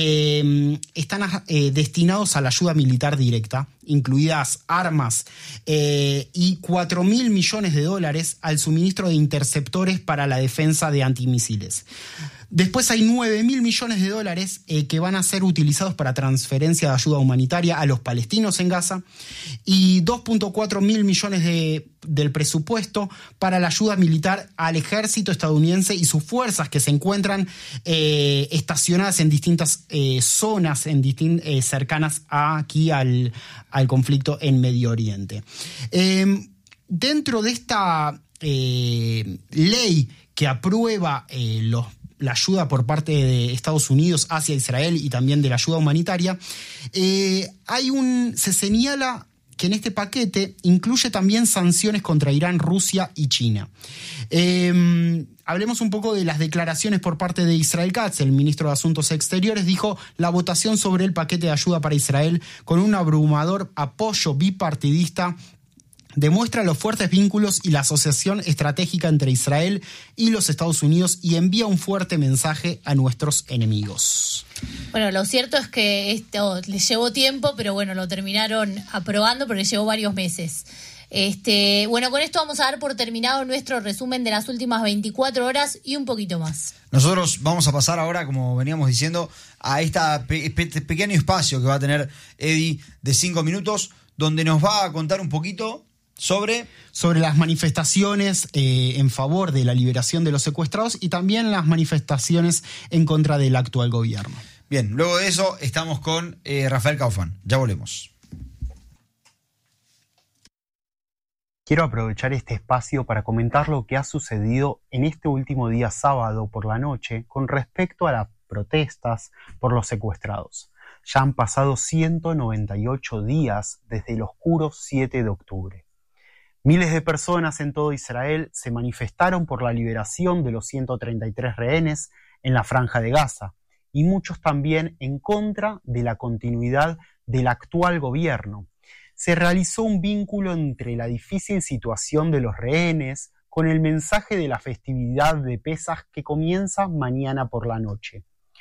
Eh, están eh, destinados a la ayuda militar directa, incluidas armas, eh, y cuatro mil millones de dólares al suministro de interceptores para la defensa de antimisiles. Después hay nueve mil millones de dólares eh, que van a ser utilizados para transferencia de ayuda humanitaria a los palestinos en Gaza, y dos punto cuatro mil millones de, del presupuesto para la ayuda militar al ejército estadounidense y sus fuerzas que se encuentran eh, estacionadas en distintas eh, zonas en distin- eh, cercanas a, aquí al, al conflicto en Medio Oriente. Eh, dentro de esta eh, ley que aprueba eh, los la ayuda por parte de Estados Unidos hacia Israel y también de la ayuda humanitaria, eh, hay un, se señala que en este paquete incluye también sanciones contra Irán, Rusia y China. Eh, hablemos un poco de las declaraciones por parte de Israel Katz. El ministro de Asuntos Exteriores dijo: la votación sobre el paquete de ayuda para Israel, con un abrumador apoyo bipartidista, demuestra los fuertes vínculos y la asociación estratégica entre Israel y los Estados Unidos y envía un fuerte mensaje a nuestros enemigos. Bueno, lo cierto es que esto les llevó tiempo, pero bueno, lo terminaron aprobando, pero les llevó varios meses. Este, bueno, con esto vamos a dar por terminado nuestro resumen de las últimas veinticuatro horas y un poquito más. Nosotros vamos a pasar ahora, como veníamos diciendo, a este pe- pe- pequeño espacio que va a tener Eddie de cinco minutos, donde nos va a contar un poquito Sobre... sobre las manifestaciones eh, en favor de la liberación de los secuestrados y también las manifestaciones en contra del actual gobierno. Bien, luego de eso estamos con eh, Rafael Kaufman. Ya volvemos. Quiero aprovechar este espacio para comentar lo que ha sucedido en este último día sábado por la noche con respecto a las protestas por los secuestrados. Ya han pasado ciento noventa y ocho días desde el oscuro siete de octubre. Miles de personas en todo Israel se manifestaron por la liberación de los ciento treinta y tres rehenes en la Franja de Gaza, y muchos también en contra de la continuidad del actual gobierno. Se realizó un vínculo entre la difícil situación de los rehenes con el mensaje de la festividad de Pesaj que comienza mañana por la noche.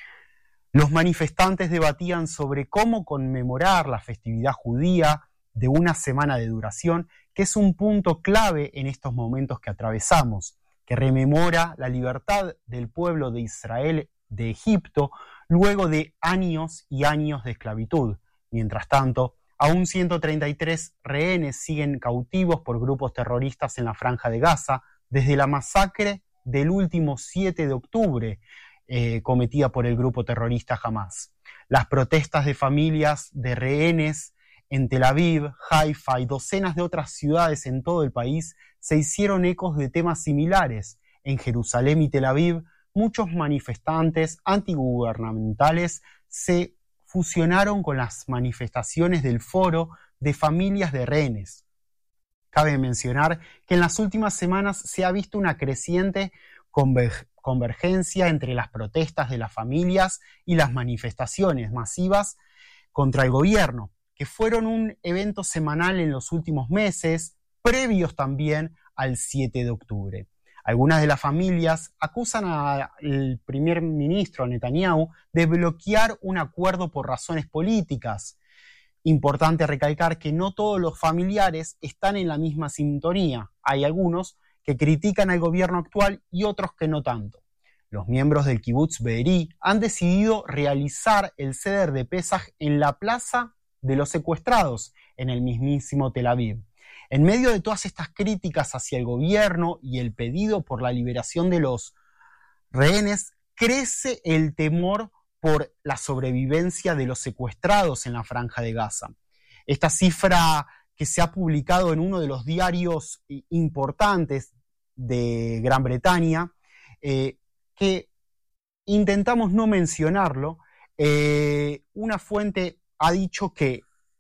Los manifestantes debatían sobre cómo conmemorar la festividad judía de una semana de duración, que es un punto clave en estos momentos que atravesamos, que rememora la libertad del pueblo de Israel de Egipto luego de años y años de esclavitud. Mientras tanto, aún ciento treinta y tres rehenes siguen cautivos por grupos terroristas en la Franja de Gaza desde la masacre del último siete de octubre eh, cometida por el grupo terrorista Hamas. Las protestas de familias de rehenes en Tel Aviv, Haifa y docenas de otras ciudades en todo el país se hicieron ecos de temas similares. En Jerusalén y Tel Aviv, muchos manifestantes antigubernamentales se fusionaron con las manifestaciones del Foro de Familias de Rehenes. Cabe mencionar que en las últimas semanas se ha visto una creciente convergencia convergencia entre las protestas de las familias y las manifestaciones masivas contra el gobierno, que fueron un evento semanal en los últimos meses, previos también al siete de octubre. Algunas de las familias acusan al primer ministro Netanyahu de bloquear un acuerdo por razones políticas. Importante recalcar que no todos los familiares están en la misma sintonía. Hay algunos que critican al gobierno actual y otros que no tanto. Los miembros del Kibutz Be'eri han decidido realizar el Seder de Pesaj en la Plaza de los Secuestrados, en el mismísimo Tel Aviv. En medio de todas estas críticas hacia el gobierno y el pedido por la liberación de los rehenes, crece el temor por la sobrevivencia de los secuestrados en la Franja de Gaza. Esta cifra que se ha publicado en uno de los diarios importantes de Gran Bretaña, eh, que intentamos no mencionarlo, eh, una fuente ha dicho que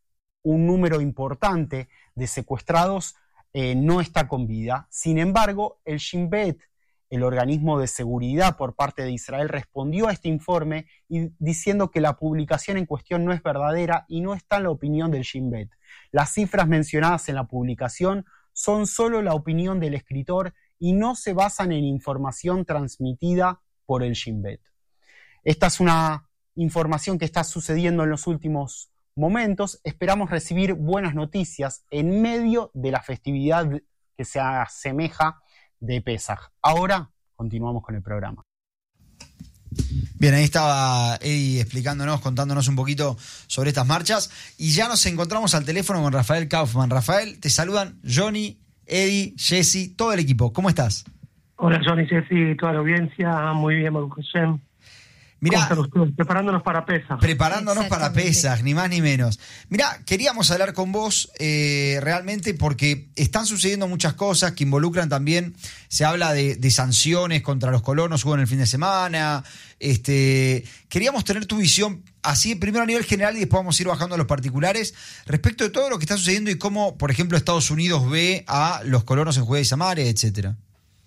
un número importante de secuestrados eh, no está con vida. Sin embargo, el Shin Bet, el organismo de seguridad por parte de Israel, respondió a este informe y diciendo que la publicación en cuestión no es verdadera y no está en la opinión del Shin Bet. Las cifras mencionadas en la publicación son solo la opinión del escritor y no se basan en información transmitida por el Shin Bet. Esta es una información que está sucediendo en los últimos momentos. Esperamos recibir buenas noticias en medio de la festividad que se asemeja de Pesaj. Ahora continuamos con el programa. Bien, ahí estaba Eddie explicándonos, contándonos un poquito sobre estas marchas y ya nos encontramos al teléfono con Rafael Kaufman. Rafael, te saludan Johnny, Eddie, Jesse, todo el equipo. ¿Cómo estás? Hola Johnny, Jesse, toda la audiencia. Muy bien, Baruch Hashem. Mirá, preparándonos para Pesaj. Preparándonos para Pesaj, ni más ni menos. Mirá, queríamos hablar con vos eh, realmente porque están sucediendo muchas cosas que involucran también, se habla de, de sanciones contra los colonos, hubo en el fin de semana. Este, queríamos tener tu visión así, primero a nivel general y después vamos a ir bajando a los particulares, respecto de todo lo que está sucediendo y cómo, por ejemplo, Estados Unidos ve a los colonos en Judea y Samaria, etcétera.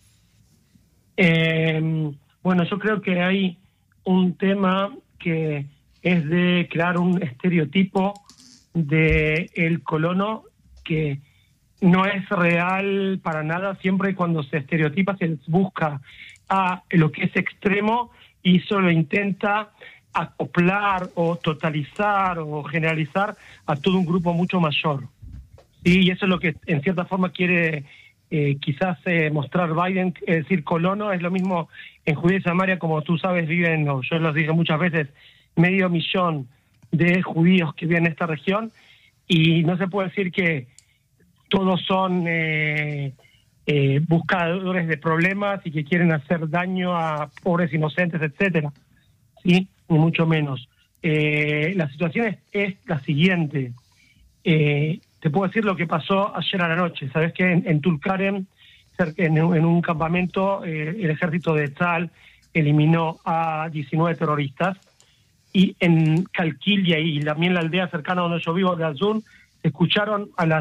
Eh, bueno, yo creo que hay un tema que es de crear un estereotipo de el colono que no es real para nada. Siempre cuando se estereotipa se busca a lo que es extremo y solo intenta acoplar o totalizar o generalizar a todo un grupo mucho mayor. ¿Sí? Y eso es lo que en cierta forma quiere eh, quizás eh, mostrar Biden, es decir, colono. Es lo mismo en Judea y Samaria, como tú sabes, viven, o yo lo dije muchas veces, medio millón de judíos que viven en esta región, y no se puede decir que todos son eh, eh, buscadores de problemas y que quieren hacer daño a pobres inocentes, etcétera. Sí, ni mucho menos. Eh, la situación es, es la siguiente. Eh, te puedo decir lo que pasó ayer a la noche. Sabes que en, en Tulkarem, en, en un campamento, eh, el ejército de Tzal eliminó a diecinueve terroristas, y en Calquilia y también la aldea cercana donde yo vivo, de Azun, se escucharon a las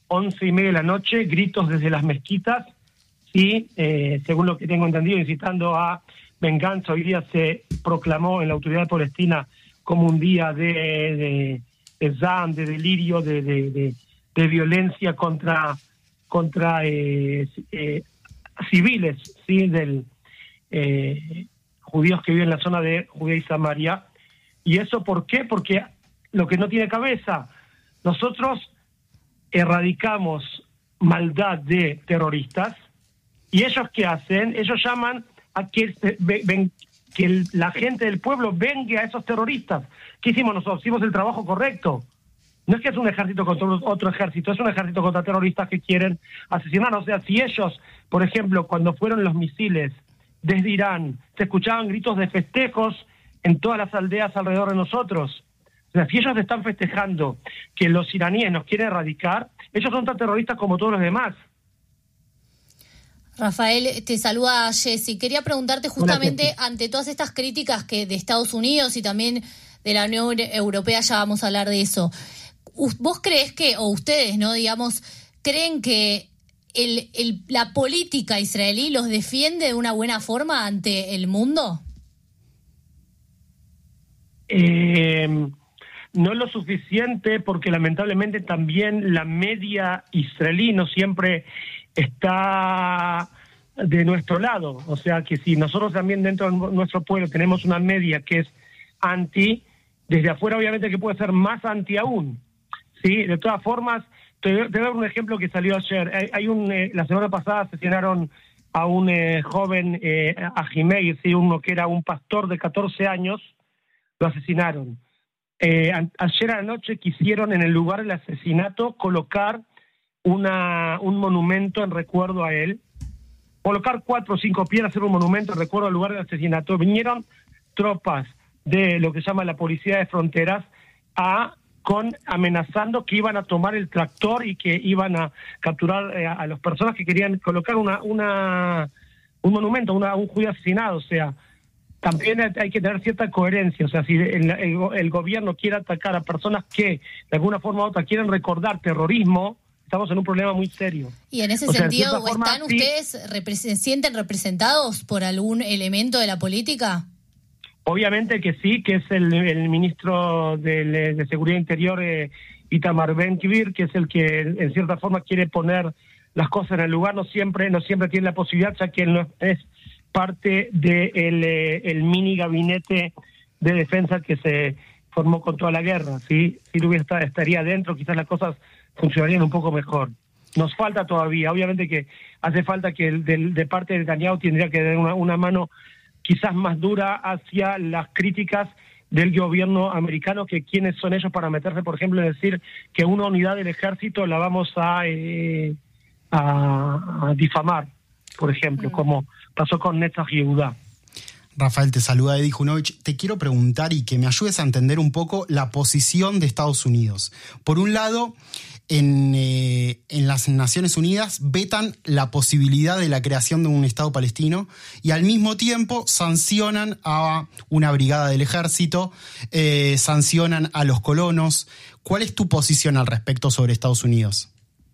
once y media de la noche, gritos desde las mezquitas, ¿sí? Eh, según lo que tengo entendido, incitando a venganza. Hoy día se proclamó en la autoridad palestina como un día de, de, de zan, de delirio, de, de, de, de violencia contra, contra eh, eh, civiles, ¿sí? Del, eh, judíos que viven en la zona de Judea y Samaria. ¿Y eso por qué? Porque lo que no tiene cabeza, nosotros erradicamos maldad de terroristas, y ellos ¿qué hacen? Ellos llaman a que, ven, que el, la gente del pueblo venga a esos terroristas. ¿Qué hicimos nosotros? Hicimos el trabajo correcto. No es que es un ejército contra otro ejército, es un ejército contra terroristas que quieren asesinar. O sea, si ellos, por ejemplo, cuando fueron los misiles desde Irán, se escuchaban gritos de festejos en todas las aldeas alrededor de nosotros. O sea, si ellos están festejando que los iraníes nos quieren erradicar, ellos son tan terroristas como todos los demás. Rafael, te saluda Jessy. Quería preguntarte justamente, ante todas estas críticas que de Estados Unidos y también de la Unión Europea, ya vamos a hablar de eso. ¿Vos crees que, o ustedes, no, digamos, creen que el, el, la política israelí los defiende de una buena forma ante el mundo? Eh, no lo suficiente, porque lamentablemente también la media israelí no siempre está de nuestro lado. O sea que si nosotros también dentro de nuestro pueblo tenemos una media que es anti, desde afuera obviamente que puede ser más anti aún. Sí, de todas formas, te, te voy a dar un ejemplo que salió ayer. Hay, hay un eh, la semana pasada asesinaron a un eh, joven, eh, a Jiménez, ¿sí? Uno que era un pastor de catorce años, lo asesinaron. Eh, a, ayer a la noche quisieron en el lugar del asesinato colocar una un monumento en recuerdo a él, colocar cuatro o cinco piedras, hacer un monumento en recuerdo al lugar del asesinato. Vinieron tropas de lo que se llama la Policía de Fronteras a con amenazando que iban a tomar el tractor y que iban a capturar eh, a las personas que querían colocar una una un monumento, una, un judío asesinado. O sea, también hay que tener cierta coherencia. O sea, si el, el, el gobierno quiere atacar a personas que de alguna forma u otra quieren recordar terrorismo, estamos en un problema muy serio. Y en ese o sentido, sea, forma, ¿están ustedes, sí, se sienten representados por algún elemento de la política? Obviamente que sí, que es el, el ministro de, de Seguridad Interior, eh, Itamar Ben-Gvir, que es el que en cierta forma quiere poner las cosas en el lugar. No siempre no siempre tiene la posibilidad, ya que él no es parte del de el mini gabinete de defensa que se formó con toda la guerra. ¿Sí? Si lo hubiera, estaría dentro, quizás las cosas funcionarían un poco mejor. Nos falta todavía, obviamente que hace falta que el, de, de parte de Netanyahu tendría que dar una, una mano quizás más dura hacia las críticas del gobierno americano, que quiénes son ellos para meterse, por ejemplo, en decir que una unidad del ejército la vamos a, eh, a, a difamar, por ejemplo, mm. como pasó con Netzach Yehudá. Rafael, te saluda Edi Junovich. Te quiero preguntar y que me ayudes a entender un poco la posición de Estados Unidos. Por un lado, en, eh, en las Naciones Unidas vetan la posibilidad de la creación de un Estado palestino y al mismo tiempo sancionan a una brigada del ejército, eh, sancionan a los colonos. ¿Cuál es tu posición al respecto sobre Estados Unidos?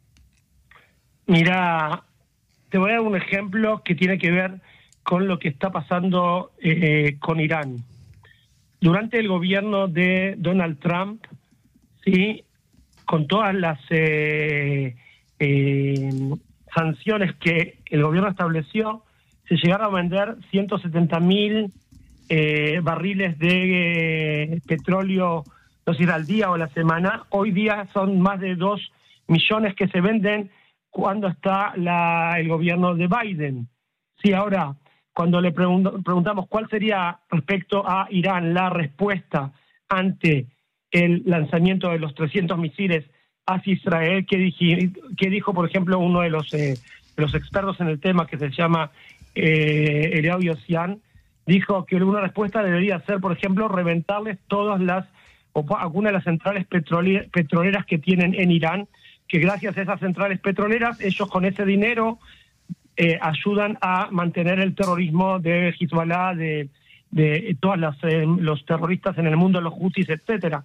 Mira, te voy a dar un ejemplo que tiene que ver con lo que está pasando eh, con Irán. Durante el gobierno de Donald Trump, sí, con todas las eh, eh, sanciones que el gobierno estableció, se llegaron a vender ciento setenta mil eh, barriles de eh, petróleo, no sé, al día o a la semana. Hoy día son más de dos millones que se venden cuando está la, el gobierno de Biden. Sí, ahora, cuando le pregunto, preguntamos cuál sería respecto a Irán la respuesta ante el lanzamiento de los trescientos misiles hacia Israel, ¿qué, dije, qué dijo, por ejemplo, uno de los, eh, de los expertos en el tema, que se llama eh, Eliyahu Yossian? Dijo que una respuesta debería ser, por ejemplo, reventarles todas las, o algunas de las centrales petrole, petroleras que tienen en Irán, que gracias a esas centrales petroleras, ellos con ese dinero Eh, ayudan a mantener el terrorismo de Hezbollah, de, de todos eh, los terroristas en el mundo, los hutis, etcétera.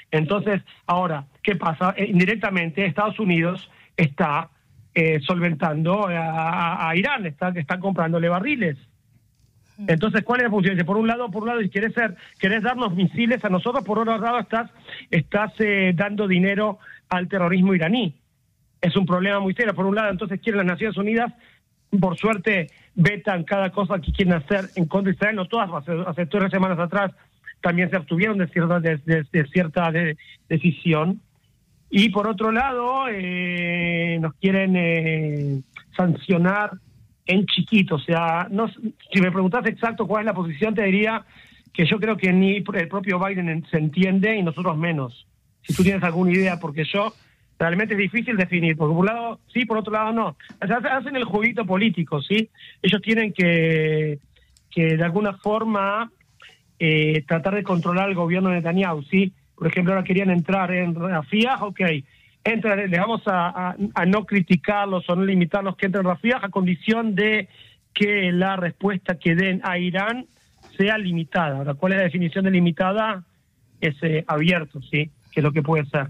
Entonces, ahora, ¿qué pasa? Eh, indirectamente, Estados Unidos está eh, solventando a, a, a Irán, está, está comprándole barriles. Entonces, ¿cuál es la función? Por un lado, por un lado, si querés ser, querés darnos misiles a nosotros, por otro lado, estás, estás eh, dando dinero al terrorismo iraní. Es un problema muy serio. Por un lado, entonces quieren las Naciones Unidas, por suerte, vetan cada cosa que quieren hacer en contra de Israel. No todas, hace, hace tres semanas atrás también se abstuvieron de cierta, de, de, de cierta de, decisión. Y por otro lado, eh, nos quieren eh, sancionar en chiquito. O sea, no, si me preguntas exacto cuál es la posición, te diría que yo creo que ni el propio Biden se entiende y nosotros menos. Si tú tienes alguna idea, porque yo realmente es difícil definir, porque por un lado sí, por otro lado no. O sea, hacen el jueguito político, ¿sí? Ellos tienen que, que de alguna forma eh, tratar de controlar el gobierno de Netanyahu, ¿sí? Por ejemplo, ahora querían entrar en Rafah, ok, entra, les vamos a, a, a no criticarlos o no limitarlos que entren en Rafah a condición de que la respuesta que den a Irán sea limitada. Ahora, ¿cuál es la definición de limitada? Es eh, abierto, ¿sí? Que es lo que puede ser.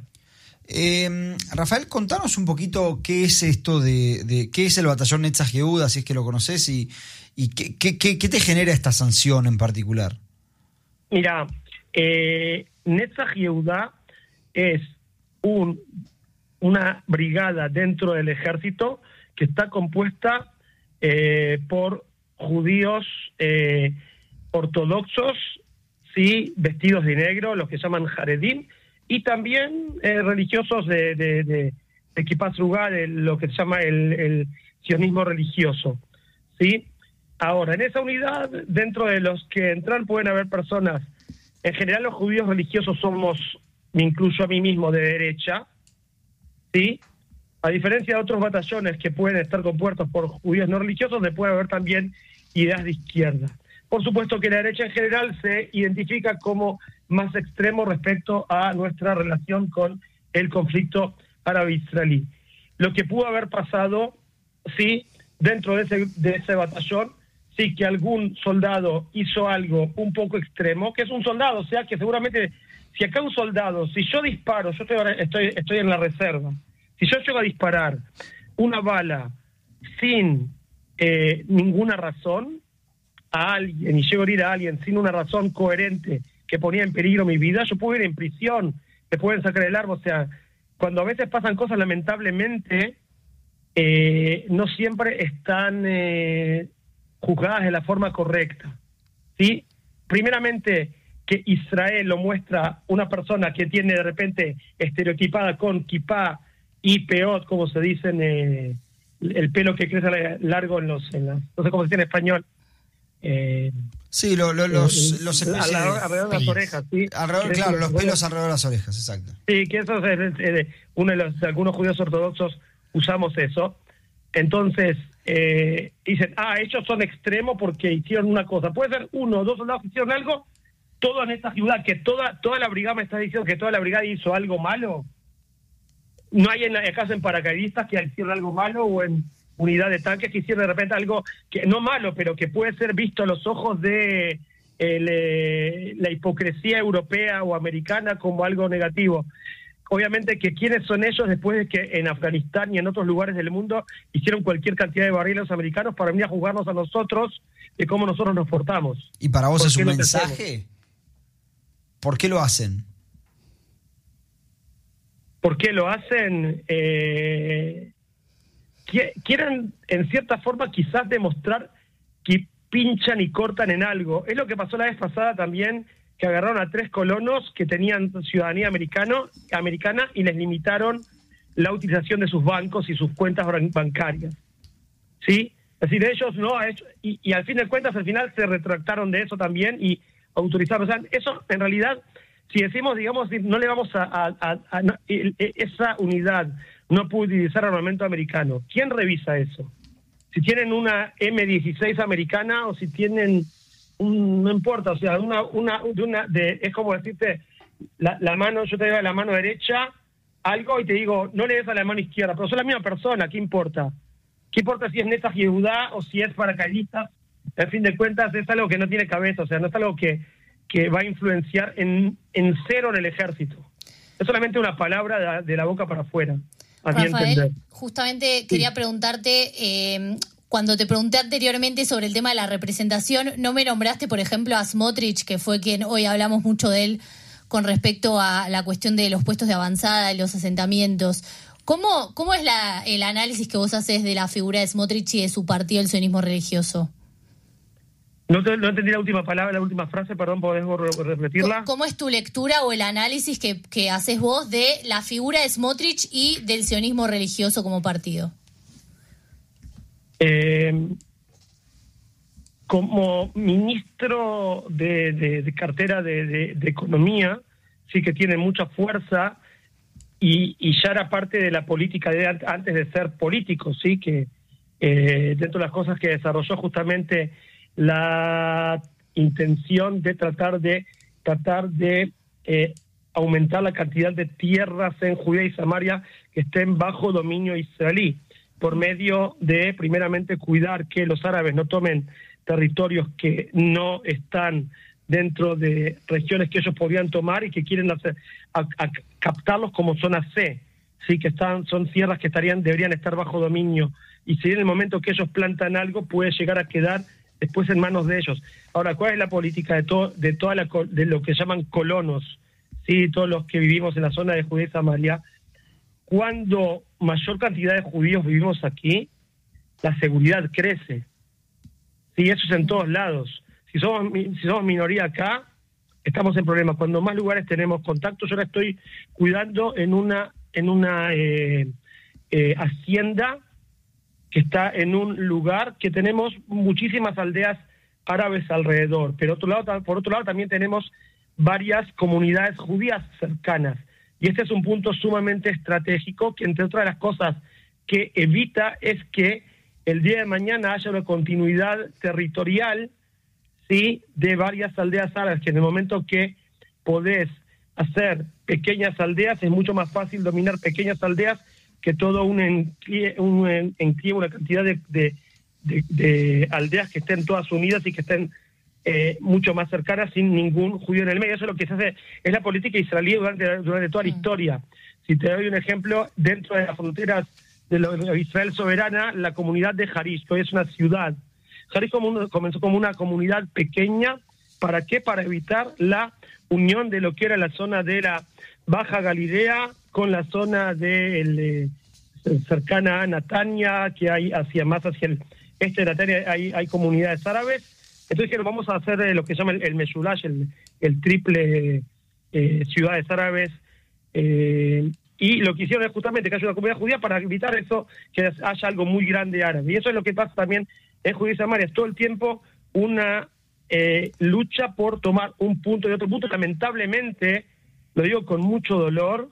Eh, Rafael, contanos un poquito qué es esto de, de qué es el batallón Netzach Yehuda, si es que lo conoces, y, y qué, qué, qué, qué te genera esta sanción en particular. Mira, eh, Netzach Yehuda es un, una brigada dentro del ejército que está compuesta eh, por judíos eh, ortodoxos, sí, vestidos de negro, los que llaman Haredim, y también eh, religiosos de, de, de, de Kippah Srugá, de lo que se llama el, el sionismo religioso, ¿sí? Ahora, en esa unidad, dentro de los que entran pueden haber personas, en general los judíos religiosos somos, me incluyo a mí mismo, de derecha, ¿sí? A diferencia de otros batallones que pueden estar compuestos por judíos no religiosos, se puede haber también ideas de izquierda. Por supuesto que la derecha en general se identifica como más extremo respecto a nuestra relación con el conflicto árabe-israelí. Lo que pudo haber pasado, sí, dentro de ese, de ese batallón, sí, que algún soldado hizo algo un poco extremo, que es un soldado, o sea, que seguramente, si acá un soldado, si yo disparo, yo estoy, estoy, estoy en la reserva, si yo llego a disparar una bala sin eh, ninguna razón a alguien, y llego a herir a alguien sin una razón coherente que ponía en peligro mi vida, yo puedo ir en prisión, me pueden sacar el arma. O sea, cuando a veces pasan cosas, lamentablemente, eh, no siempre están eh, juzgadas de la forma correcta, ¿sí? Primeramente, que Israel lo muestra una persona que tiene de repente estereotipada con kipá y peot, como se dice, eh, el pelo que crece largo en los, en las, no sé cómo se dice en español. Eh, sí, lo, lo, los, los especies alrededor, alrededor de las orejas, sí. Alrededor, claro, los pelos alrededor de las orejas, exacto. Sí, que eso es, es, es uno de los, algunos judíos ortodoxos usamos eso. Entonces, eh, dicen, ah, ellos son extremos porque hicieron una cosa. Puede ser uno o dos soldados que hicieron algo, todo en esta ciudad, que toda toda la brigada me está diciendo que toda la brigada hizo algo malo. No hay en acaso en paracaidistas que hicieron algo malo, o en unidad de tanques que hicieron de repente algo que no malo, pero que puede ser visto a los ojos de el, eh, la hipocresía europea o americana como algo negativo. Obviamente que quiénes son ellos después de que en Afganistán y en otros lugares del mundo hicieron cualquier cantidad de barriles los americanos para venir a juzgarnos a nosotros de cómo nosotros nos portamos. ¿Y para vos es un mensaje? ¿Por qué lo hacen? ¿Por qué lo hacen? Eh... Quieren, en cierta forma, quizás demostrar que pinchan y cortan en algo. Es lo que pasó la vez pasada también, que agarraron a tres colonos que tenían ciudadanía americano, americana y les limitaron la utilización de sus bancos y sus cuentas bancarias. ¿Sí? Es decir, ellos no, ellos, y, y al fin de cuentas, al final se retractaron de eso también y autorizaron. O sea, eso en realidad, si decimos, digamos, no le vamos a... a, a, a, a esa unidad no puede utilizar armamento americano. ¿Quién revisa eso? Si tienen una eme dieciséis americana o si tienen un, no importa, o sea, una, una, de una, de, es como decirte, la, la mano, yo te digo a la mano derecha algo y te digo, no le des a la mano izquierda, pero son la misma persona, ¿qué importa? ¿Qué importa si es Netzach Yehuda o si es paracaidista? Al fin de cuentas es algo que no tiene cabeza, o sea, no es algo que, que va a influenciar en, en cero en el ejército. es solamente una palabra de, de la boca para afuera. A mi Rafael, entender. justamente quería preguntarte, eh, cuando te pregunté anteriormente sobre el tema de la representación, no me nombraste, por ejemplo, a Smotrich, que fue quien hoy hablamos mucho de él con respecto a la cuestión de los puestos de avanzada y los asentamientos. ¿Cómo, cómo es la, el análisis que vos haces de la figura de Smotrich y de su partido, el sionismo religioso? No, te, no entendí la última palabra, la última frase, perdón, ¿podés repetirla? ¿Cómo es tu lectura o el análisis que, que haces vos de la figura de Smotrich y del sionismo religioso como partido? Eh, como ministro de, de, de cartera de, de, de Economía, sí que tiene mucha fuerza y, y ya era parte de la política de antes de ser político, sí, que eh, dentro de las cosas que desarrolló justamente la intención de tratar de tratar de eh, aumentar la cantidad de tierras en Judea y Samaria que estén bajo dominio israelí, por medio de, primeramente, cuidar que los árabes no tomen territorios que no están dentro de regiones que ellos podrían tomar y que quieren hacer, a, a captarlos como zona C, sí, que están son tierras que estarían deberían estar bajo dominio, y si en el momento que ellos plantan algo puede llegar a quedar después en manos de ellos. Ahora, ¿cuál es la política de todo de toda la de lo que llaman colonos, sí, todos los que vivimos en la zona de Judea y Samaria? Cuando mayor cantidad de judíos vivimos aquí, la seguridad crece. Sí, eso es en todos lados. Si somos si somos minoría acá, estamos en problemas. Cuando más lugares tenemos contacto, yo ahora estoy cuidando en una en una eh, eh, hacienda que está en un lugar que tenemos muchísimas aldeas árabes alrededor, pero otro lado, por otro lado también tenemos varias comunidades judías cercanas, y este es un punto sumamente estratégico que, entre otras las cosas que evita, es que el día de mañana haya una continuidad territorial, ¿sí?, de varias aldeas árabes, que en el momento que podés hacer pequeñas aldeas, es mucho más fácil dominar pequeñas aldeas que todo un enclave, un enclave, una cantidad de, de, de, de aldeas que estén todas unidas y que estén eh, mucho más cercanas sin ningún judío en el medio. Eso es lo que se hace, es la política israelí durante, durante toda la historia. Si te doy un ejemplo, dentro de las fronteras de, lo, de Israel soberana, la comunidad de Jarish, que hoy es una ciudad. Jarish como comenzó como una comunidad pequeña, ¿para qué? Para evitar la unión de lo que era la zona de la Baja Galilea con la zona de el, eh, cercana a Natania, que hay hacia más hacia el este de Natania hay, hay comunidades árabes. Entonces dijeron, vamos a hacer eh, lo que se llama el, el Meshulash, el, el triple eh, ciudades árabes, eh, y lo que hicieron es justamente que haya una comunidad judía para evitar eso, que haya algo muy grande árabe. Y eso es lo que pasa también en Judea y Samaria, es todo el tiempo una eh, lucha por tomar un punto y otro punto. Lamentablemente, lo digo con mucho dolor,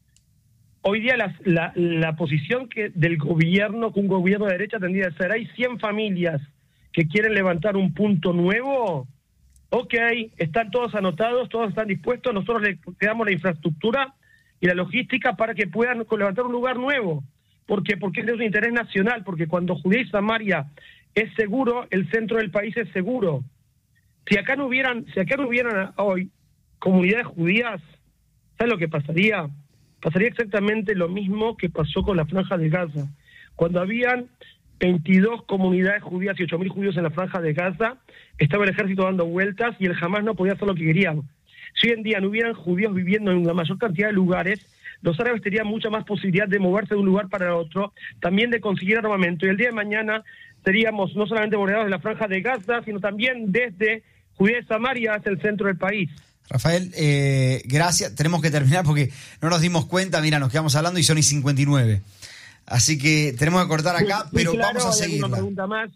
hoy día la, la, la posición que del gobierno, que un gobierno de derecha tendría que ser, hay cien familias que quieren levantar un punto nuevo, ok, están todos anotados, todos están dispuestos, nosotros le damos la infraestructura y la logística para que puedan levantar un lugar nuevo. ¿Por qué? Porque es de un interés nacional, porque cuando Judea y Samaria es seguro, el centro del país es seguro. Si acá no hubieran, si acá no hubieran hoy comunidades judías, ¿sabes lo que pasaría? Pasaría exactamente lo mismo que pasó con la Franja de Gaza. Cuando habían veintidós comunidades judías y ocho mil judíos en la Franja de Gaza, estaba el ejército dando vueltas y el Hamás no podía hacer lo que querían. Si hoy en día no hubieran judíos viviendo en la mayor cantidad de lugares, los árabes tendrían mucha más posibilidad de moverse de un lugar para otro, también de conseguir armamento. Y el día de mañana seríamos no solamente bordeados de la Franja de Gaza, sino también desde Judea y Samaria hacia el centro del país. Rafael, eh, gracias. Tenemos que terminar porque no nos dimos cuenta. Mira, nos quedamos hablando y son y cincuenta y nueve. Así que tenemos que cortar acá, muy, pero muy claro, vamos a seguir. ¿Alguna pregunta más?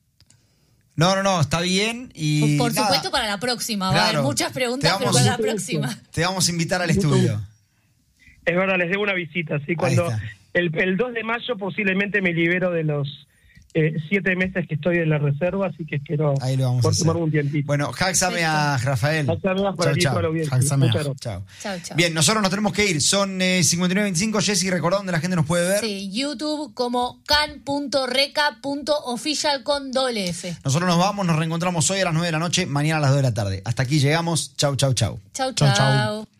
No, no, no, está bien. Y por nada, supuesto, para la próxima. claro, Va a haber muchas preguntas, vamos, pero para la próxima. Te vamos a invitar al estudio. Es verdad, les debo una visita. ¿Sí? Cuando el, el dos de mayo posiblemente me libero de los eh, siete meses que estoy en la reserva, así que quiero Ahí lo vamos por a hacer. tomar un tiempito. Bueno, Jaxame a Rafael. Jaxame a para ti, para la audiencia. Chao. Chao. Chao, chao. Bien, nosotros nos tenemos que ir. Son eh, cincuenta y nueve veinticinco. Jessy, recordá dónde la gente nos puede ver. Sí, YouTube como can punto reca punto oficial con doble F. Nosotros nos vamos, nos reencontramos hoy a las nueve de la noche, mañana a las dos de la tarde. Hasta aquí llegamos. Chau, chau, chau. Chau, Chau, chau. chau.